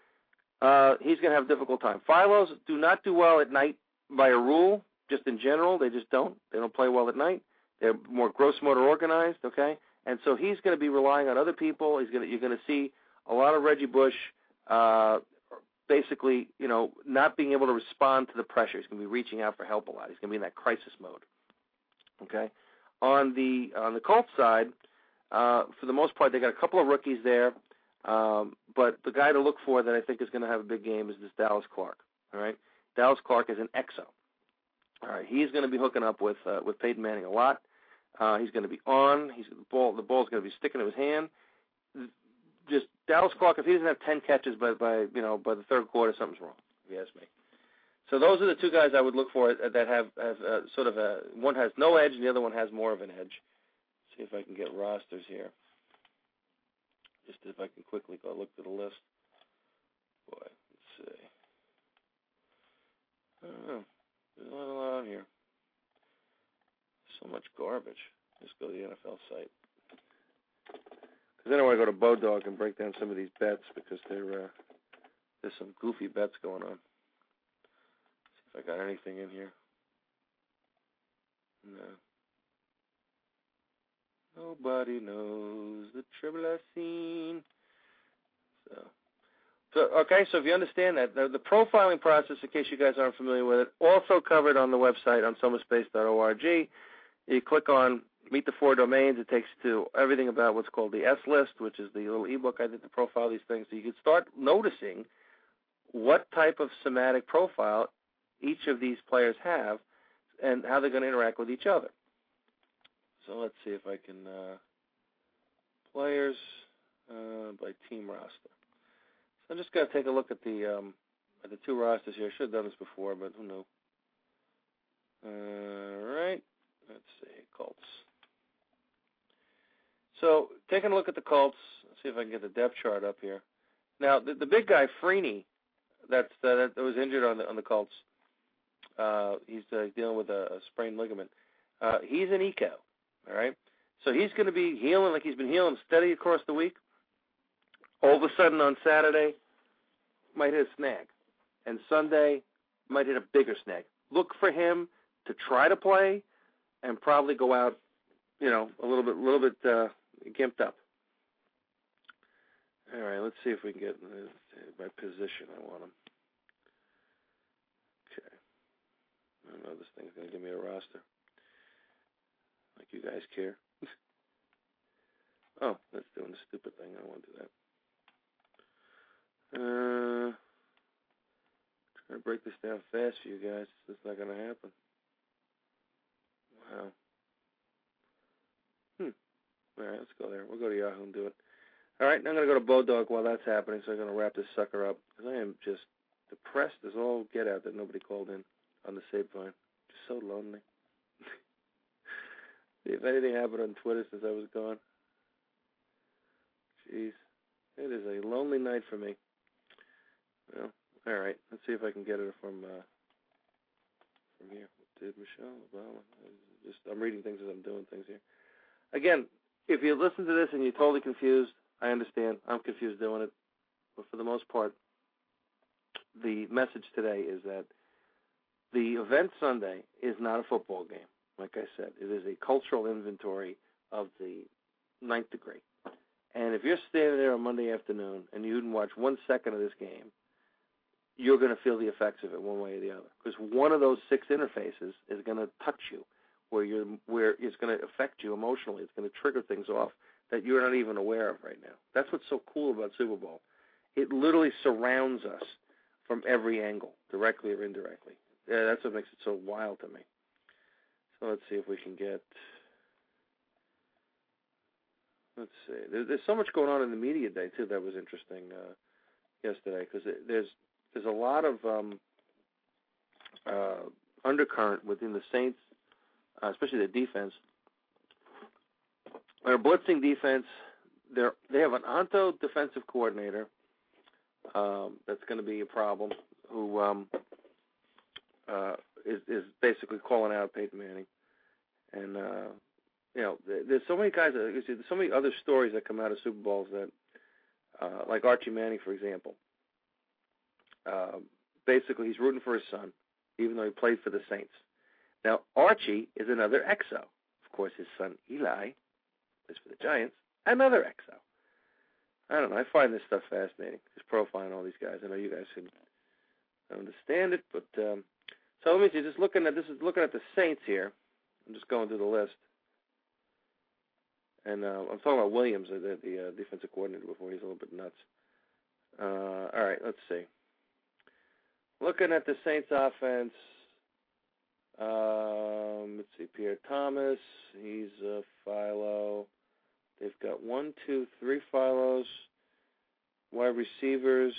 Uh, he's going to have a difficult time. Philos do not do well at night by a rule, just in general. They just don't. They don't play well at night. They're more gross motor organized, okay? And so he's going to be relying on other people. He's going to, you're going to see a lot of Reggie Bush uh, basically, you know, not being able to respond to the pressure. He's going to be reaching out for help a lot. He's going to be in that crisis mode, okay? On the on the Colts side, uh, for the most part, they got a couple of rookies there. Um, but the guy to look for that I think is going to have a big game is this Dallas Clark, all right? Dallas Clark is an exo. All right, he's going to be hooking up with uh, with Peyton Manning a lot. Uh, he's going to be on. He's the ball. The ball's going to be sticking to his hand. Just Dallas Clark, if he doesn't have ten catches by by you know by the third quarter, something's wrong. If you ask me. So those are the two guys I would look for that have have uh, sort of a one has no edge and the other one has more of an edge. See if I can get rosters here. Just if I can quickly go look at the list. Boy, let's see. I don't know. There's not a lot on here. So much garbage. Just go to the N F L site. Because then I want to go to Bodog and break down some of these bets because there, uh, there's some goofy bets going on. See if I got anything in here. No. Nobody knows the trouble I've seen. So, So, okay, so if you understand that, the, the profiling process, in case you guys aren't familiar with it, also covered on the website on somaspace dot org. You click on Meet the Four Domains. It takes you to everything about what's called the S-List, which is the little ebook I did to profile these things. So you can start noticing what type of somatic profile each of these players have and how they're going to interact with each other. So let's see if I can, uh, players uh, by team roster. So I'm just going to take a look at the um, at the two rosters here. I should have done this before, but who knew? All right. Let's see. Colts. So taking a look at the Colts, let's see if I can get the depth chart up here. Now, the, the big guy, Freeney, that's, uh, that was injured on the, on the Colts. Uh, he's uh, dealing with a, a sprained ligament. Uh, he's an eco, all right? So he's going to be healing like he's been healing steady across the week. All of a sudden on Saturday, might hit a snag. And Sunday, might hit a bigger snag. Look for him to try to play and probably go out, you know, a little bit, little bit uh, gimped up. All right, let's see if we can get uh, by position. I want him. Okay. I don't know. This thing's going to give me a roster. Like you guys care. Oh, that's doing the stupid thing. I don't want to do that. Uh, trying to break this down fast for you guys. It's not going to happen. Wow. Hmm. All right, let's go there. We'll go to Yahoo and do it. All right, now I'm going to go to Bodog while that's happening, so I'm going to wrap this sucker up. Because I am just depressed as all get out that nobody called in on the Sapevine. Just so lonely. See if anything happened on Twitter since I was gone. Jeez. It is a lonely night for me. Well, all right. Let's see if I can get it from uh, from here. Did Michelle Obama? Just I'm reading things as I'm doing things here. Again, if you listen to this and you're totally confused, I understand. I'm confused doing it. But for the most part, the message today is that the event Sunday is not a football game. Like I said, it is a cultural inventory of the ninth degree. And if you're standing there on Monday afternoon and you didn't watch one second of this game, you're going to feel the effects of it one way or the other. Because one of those six interfaces is going to touch you, where you're, where it's going to affect you emotionally. It's going to trigger things off that you're not even aware of right now. That's what's so cool about Super Bowl. It literally surrounds us from every angle, directly or indirectly. Yeah, that's what makes it so wild to me. So let's see if we can get... Let's see. There's, there's so much going on in the media day, too, that was interesting uh, yesterday, because there's there's a lot of um, uh, undercurrent within the Saints, uh, especially their defense. Their blitzing defense, they're, they have an Onto defensive coordinator um, that's going to be a problem, who um, uh, is, is basically calling out Peyton Manning. And, uh, you know, there's so many guys, there's so many other stories that come out of Super Bowls that, uh, like Archie Manning, for example. Uh, basically, he's rooting for his son, even though he played for the Saints. Now, Archie is another X O. Of course, his son, Eli, plays for the Giants, another X O. I don't know. I find this stuff fascinating, just profiling all these guys. I know you guys can understand it, but um, so let me see. Just looking at this is looking at the Saints here. I'm just going through the list. And uh, I'm talking about Williams, the, the uh, defensive coordinator, before. He's a little bit nuts. Uh, all right, let's see. Looking at the Saints offense, um, let's see, Pierre Thomas, he's a Philo. They've got one, two, three Philos. Wide receivers,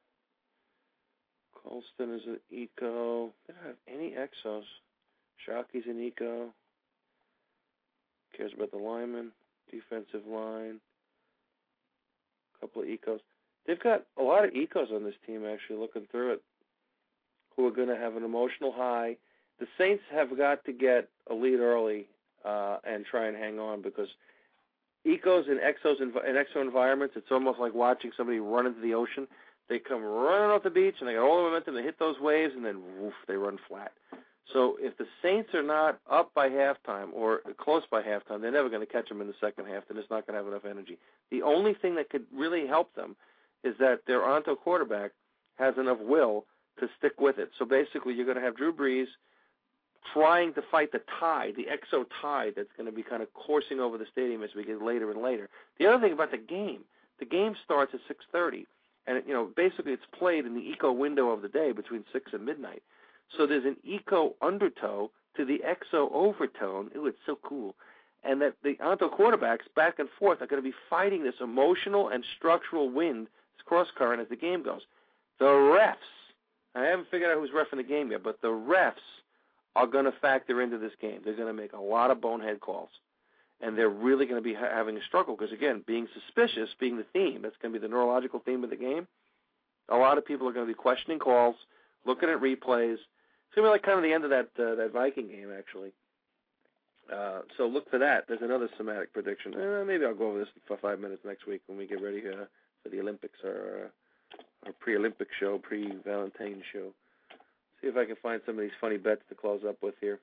Colston is an Eco. They don't have any Exos. Shockey's an Eco. Cares about the linemen. Defensive line. A couple of Ecos. They've got a lot of Ecos on this team, actually, looking through it, who are going to have an emotional high. The Saints have got to get a lead early uh, and try and hang on, because Ecos and Exos in, in Exo environments, it's almost like watching somebody run into the ocean. They come running off the beach, and they got all the momentum, they hit those waves, and then woof, they run flat. So if the Saints are not up by halftime or close by halftime, they're never going to catch them in the second half. They're just not going to have enough energy. The only thing that could really help them is that their Onto quarterback has enough will to stick with it. So basically you're going to have Drew Brees trying to fight the tide, the exo tide that's going to be kind of coursing over the stadium as we get later and later. The other thing about the game, the game starts at six thirty, and, you know, basically it's played in the eco window of the day between six and midnight. So there's an eco undertow to the exo overtone. Ooh, it's so cool. And that the Onto quarterbacks back and forth are going to be fighting this emotional and structural wind, this cross current as the game goes. The refs, I haven't figured out who's reffing the game yet, but the refs are going to factor into this game. They're going to make a lot of bonehead calls, and they're really going to be ha- having a struggle because, again, being suspicious, being the theme, that's going to be the neurological theme of the game. A lot of people are going to be questioning calls, looking at replays. It's going to be like kind of the end of that uh, that Viking game, actually. Uh, so look for that. There's another somatic prediction. Uh, maybe I'll go over this for five minutes next week when we get ready uh, for the Olympics or uh, our pre-Olympic show, pre-Valentine show. See if I can find some of these funny bets to close up with here.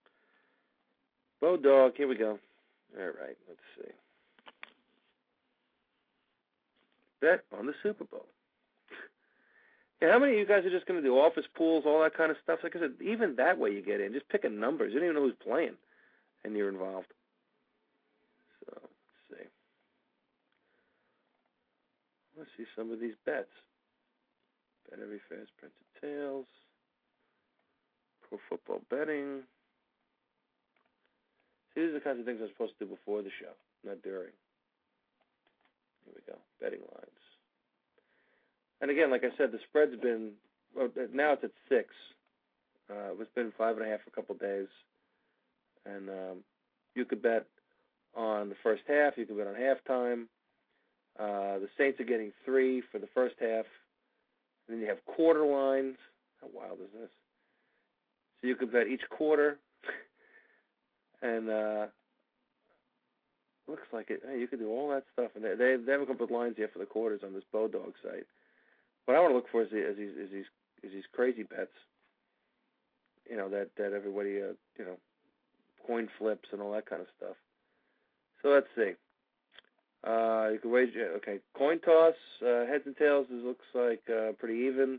Bo Dog, here we go. All right, let's see. Bet on the Super Bowl. Yeah, how many of you guys are just going to do office pools, all that kind of stuff? Like I said, even that way you get in. Just picking numbers. You don't even know who's playing, and you're involved. So, let's see. Let's see some of these bets. Bet every fast printed tails. Pro football betting. See, these are the kinds of things I'm supposed to do before the show, not during. Here we go. Betting lines. And again, like I said, the spread's been, well, now it's at six. Uh, it's been five and a half for a couple of days. And um, you could bet on the first half. You could bet on halftime. Uh, the Saints are getting three for the first half. And then you have quarter lines. How wild is this? So you could bet each quarter. and uh, looks like it. Hey, you could do all that stuff. And they, they, they haven't come up with lines yet for the quarters on this Bo Dog site. What I want to look for is, the, is, these, is, these, is these crazy bets, you know, that, that everybody, uh, you know, coin flips and all that kind of stuff. So let's see. Uh, you can wager, okay, coin toss, uh, heads and tails, this looks like uh, pretty even.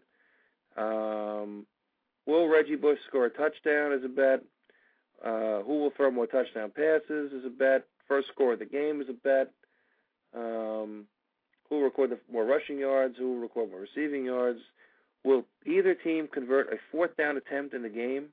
Um, will Reggie Bush score a touchdown is a bet. Uh, who will throw more touchdown passes is a bet. First score of the game is a bet. Um, who will record the more rushing yards? Who will record more receiving yards? Will either team convert a fourth down attempt in the game?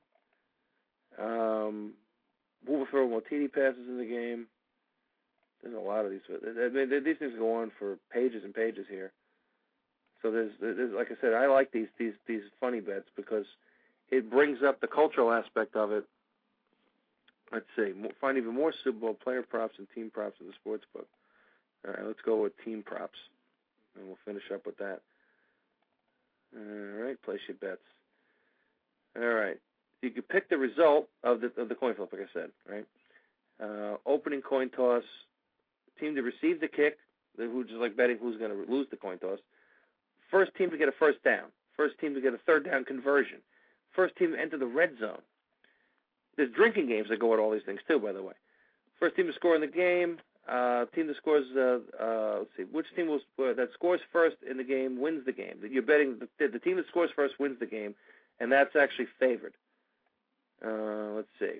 Um, who will throw more T D passes in the game? There's a lot of these. I mean, these things go on for pages and pages here. So there's, there's, like I said, I like these these these funny bets because it brings up the cultural aspect of it. Let's see, find even more Super Bowl player props and team props in the sports book. All right, let's go with team props, and we'll finish up with that. All right, place your bets. All right, you can pick the result of the of the coin flip, like I said. Right, uh, opening coin toss. Team to receive the kick, who's just like betting who's going to lose the coin toss. First team to get a first down. First team to get a third down conversion. First team to enter the red zone. There's drinking games that go with all these things too, by the way. First team to score in the game. Uh, team that scores. Uh, uh, let's see, which team will, uh, that scores first in the game wins the game. You're betting the, the team that scores first wins the game, and that's actually favored. Uh, let's see.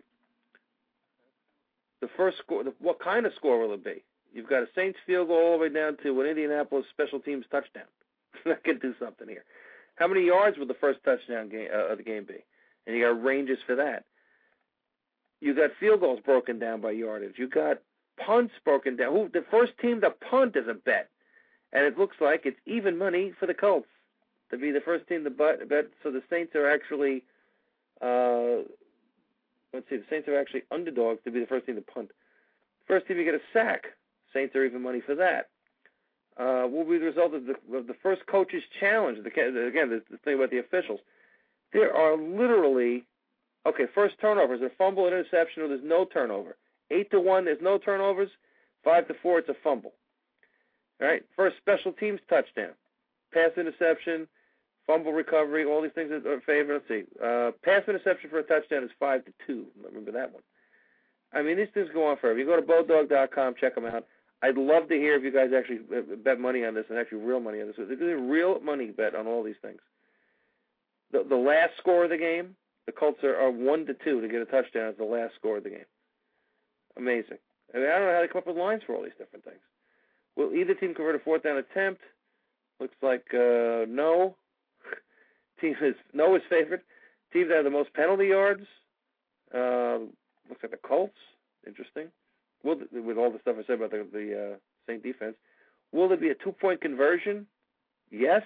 The first score. The, what kind of score will it be? You've got a Saints field goal all the way down to an Indianapolis special teams touchdown. That could do something here. How many yards will the first touchdown game, uh, of the game be? And you got ranges for that. You got field goals broken down by yardage. You got punts broken down. Who, the first team to punt is a bet, and it looks like it's even money for the Colts to be the first team to bet. So the Saints are actually, uh, let's see, the Saints are actually underdogs to be the first team to punt. First team to get a sack. Saints are even money for that. Uh, what will be the result of the, of the first coach's challenge? The, again, the, the thing about the officials. There are literally, okay, first turnover is a fumble, an interception, or there's no turnover. Eight to one, there's no turnovers. Five to four, it's a fumble. All right, first special teams touchdown. Pass interception, fumble recovery, all these things are in favor. Let's see. Uh, pass interception for a touchdown is five to two. Remember that one. I mean, these things go on forever. You go to Bodog dot com, check them out. I'd love to hear if you guys actually bet money on this and actually real money on this. There's a real money bet on all these things. The the last score of the game, the Colts are, are one to two to get a touchdown as the last score of the game. Amazing. I mean, I don't know how they come up with lines for all these different things. Will either team convert a fourth down attempt? Looks like uh, no. Team is no is favored. Teams that have the most penalty yards. Uh, looks like the Colts. Interesting. Will, with all the stuff I said about the, the uh, Saint defense, will there be a two-point conversion? Yes.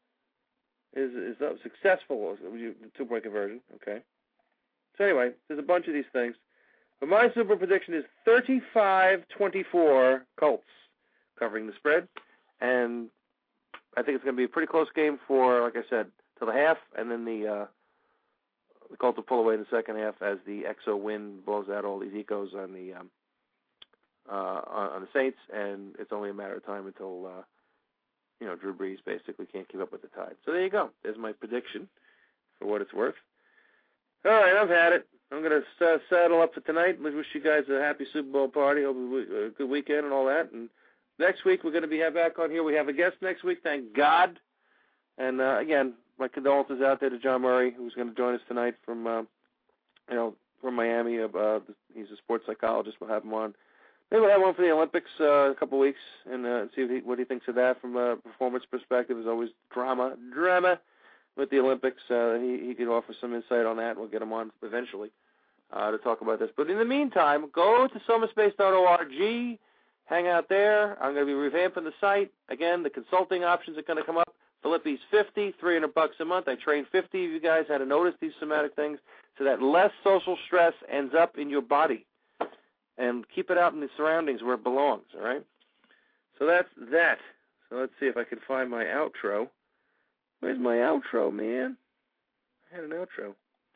Is is that successful? Two-point conversion. Okay. So anyway, there's a bunch of these things. But my super prediction is thirty-five twenty-four Colts covering the spread. And I think it's going to be a pretty close game for, like I said, till the half, and then the uh, the Colts will pull away in the second half as the X O wind blows out all these ecos on the um, uh, on, on the Saints, and it's only a matter of time until uh, you know Drew Brees basically can't keep up with the Tide. So there you go. There's my prediction for what it's worth. All right, I've had it. I'm going to uh, saddle up for tonight. Wish you guys a happy Super Bowl party. Hope a good weekend and all that. And next week we're going to be back on here. We have a guest next week, thank God. And uh, again, my condolences out there to John Murray, who's going to join us tonight from, uh, you know, from Miami. Uh, he's a sports psychologist. We'll have him on. Maybe we'll have one for the Olympics uh, in a couple of weeks and uh, see if he, what he thinks of that from a performance perspective. There's always drama, drama with the Olympics. Uh, he, he could offer some insight on that. We'll get him on eventually uh, to talk about this. But in the meantime, go to somerspace dot org. Hang out there. I'm going to be revamping the site. Again, the consulting options are going to come up. Philippi's fifty, three hundred bucks a month. I train fifty of you guys how to notice these somatic things so that less social stress ends up in your body. And keep it out in the surroundings where it belongs, all right? So that's that. So let's see if I can find my outro. Where's my outro, man? I had an outro.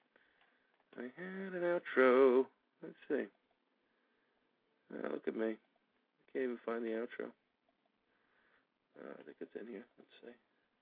I had an outro. Let's see. Oh, look at me. I can't even find the outro. Uh, I think it's in here. Let's see.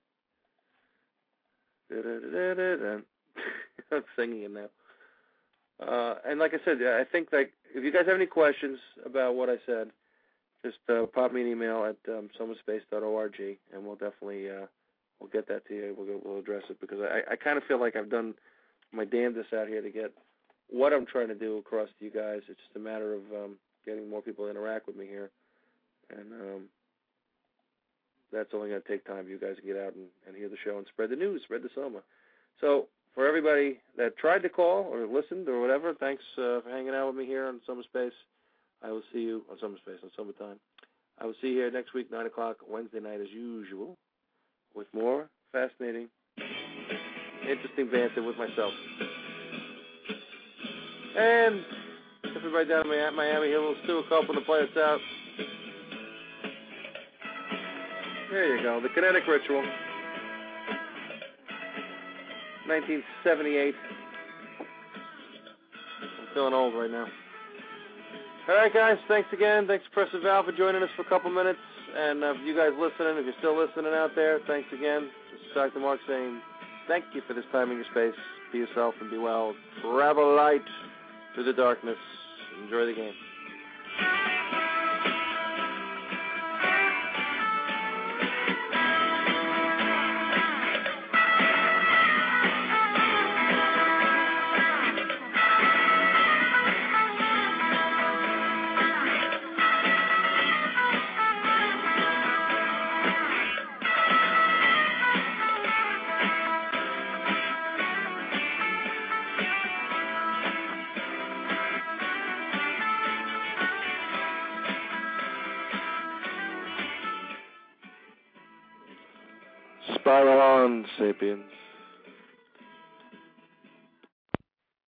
Da-da-da-da-da. I'm singing it now. Uh, and like I said, I think that if you guys have any questions about what I said, just uh, pop me an email at um, somerspace dot org, and we'll definitely uh, we'll get that to you. We'll we'll address it because I, I kind of feel like I've done my damnedest out here to get what I'm trying to do across to you guys. It's just a matter of um, getting more people to interact with me here, and um, that's only going to take time for you guys to get out and, and hear the show and spread the news, spread the Soma. So for everybody that tried to call or listened or whatever, thanks uh, for hanging out with me here on Summer Space. I will see you on Summer Space on Summertime. I will see you here next week, nine o'clock, Wednesday night as usual, with more fascinating, interesting banter with myself. And everybody down in Miami, here, we'll still hoping to play us out. There you go, the Kinetic Ritual. nineteen seventy-eight. I'm feeling old right now. All right, guys. Thanks again. Thanks, Professor Val, for joining us for a couple minutes. And uh, you guys listening, if you're still listening out there, thanks again. This is Doctor Mark saying thank you for this time in your space. Be yourself and be well. Travel light through the darkness. Enjoy the game. Spiral on, sapiens.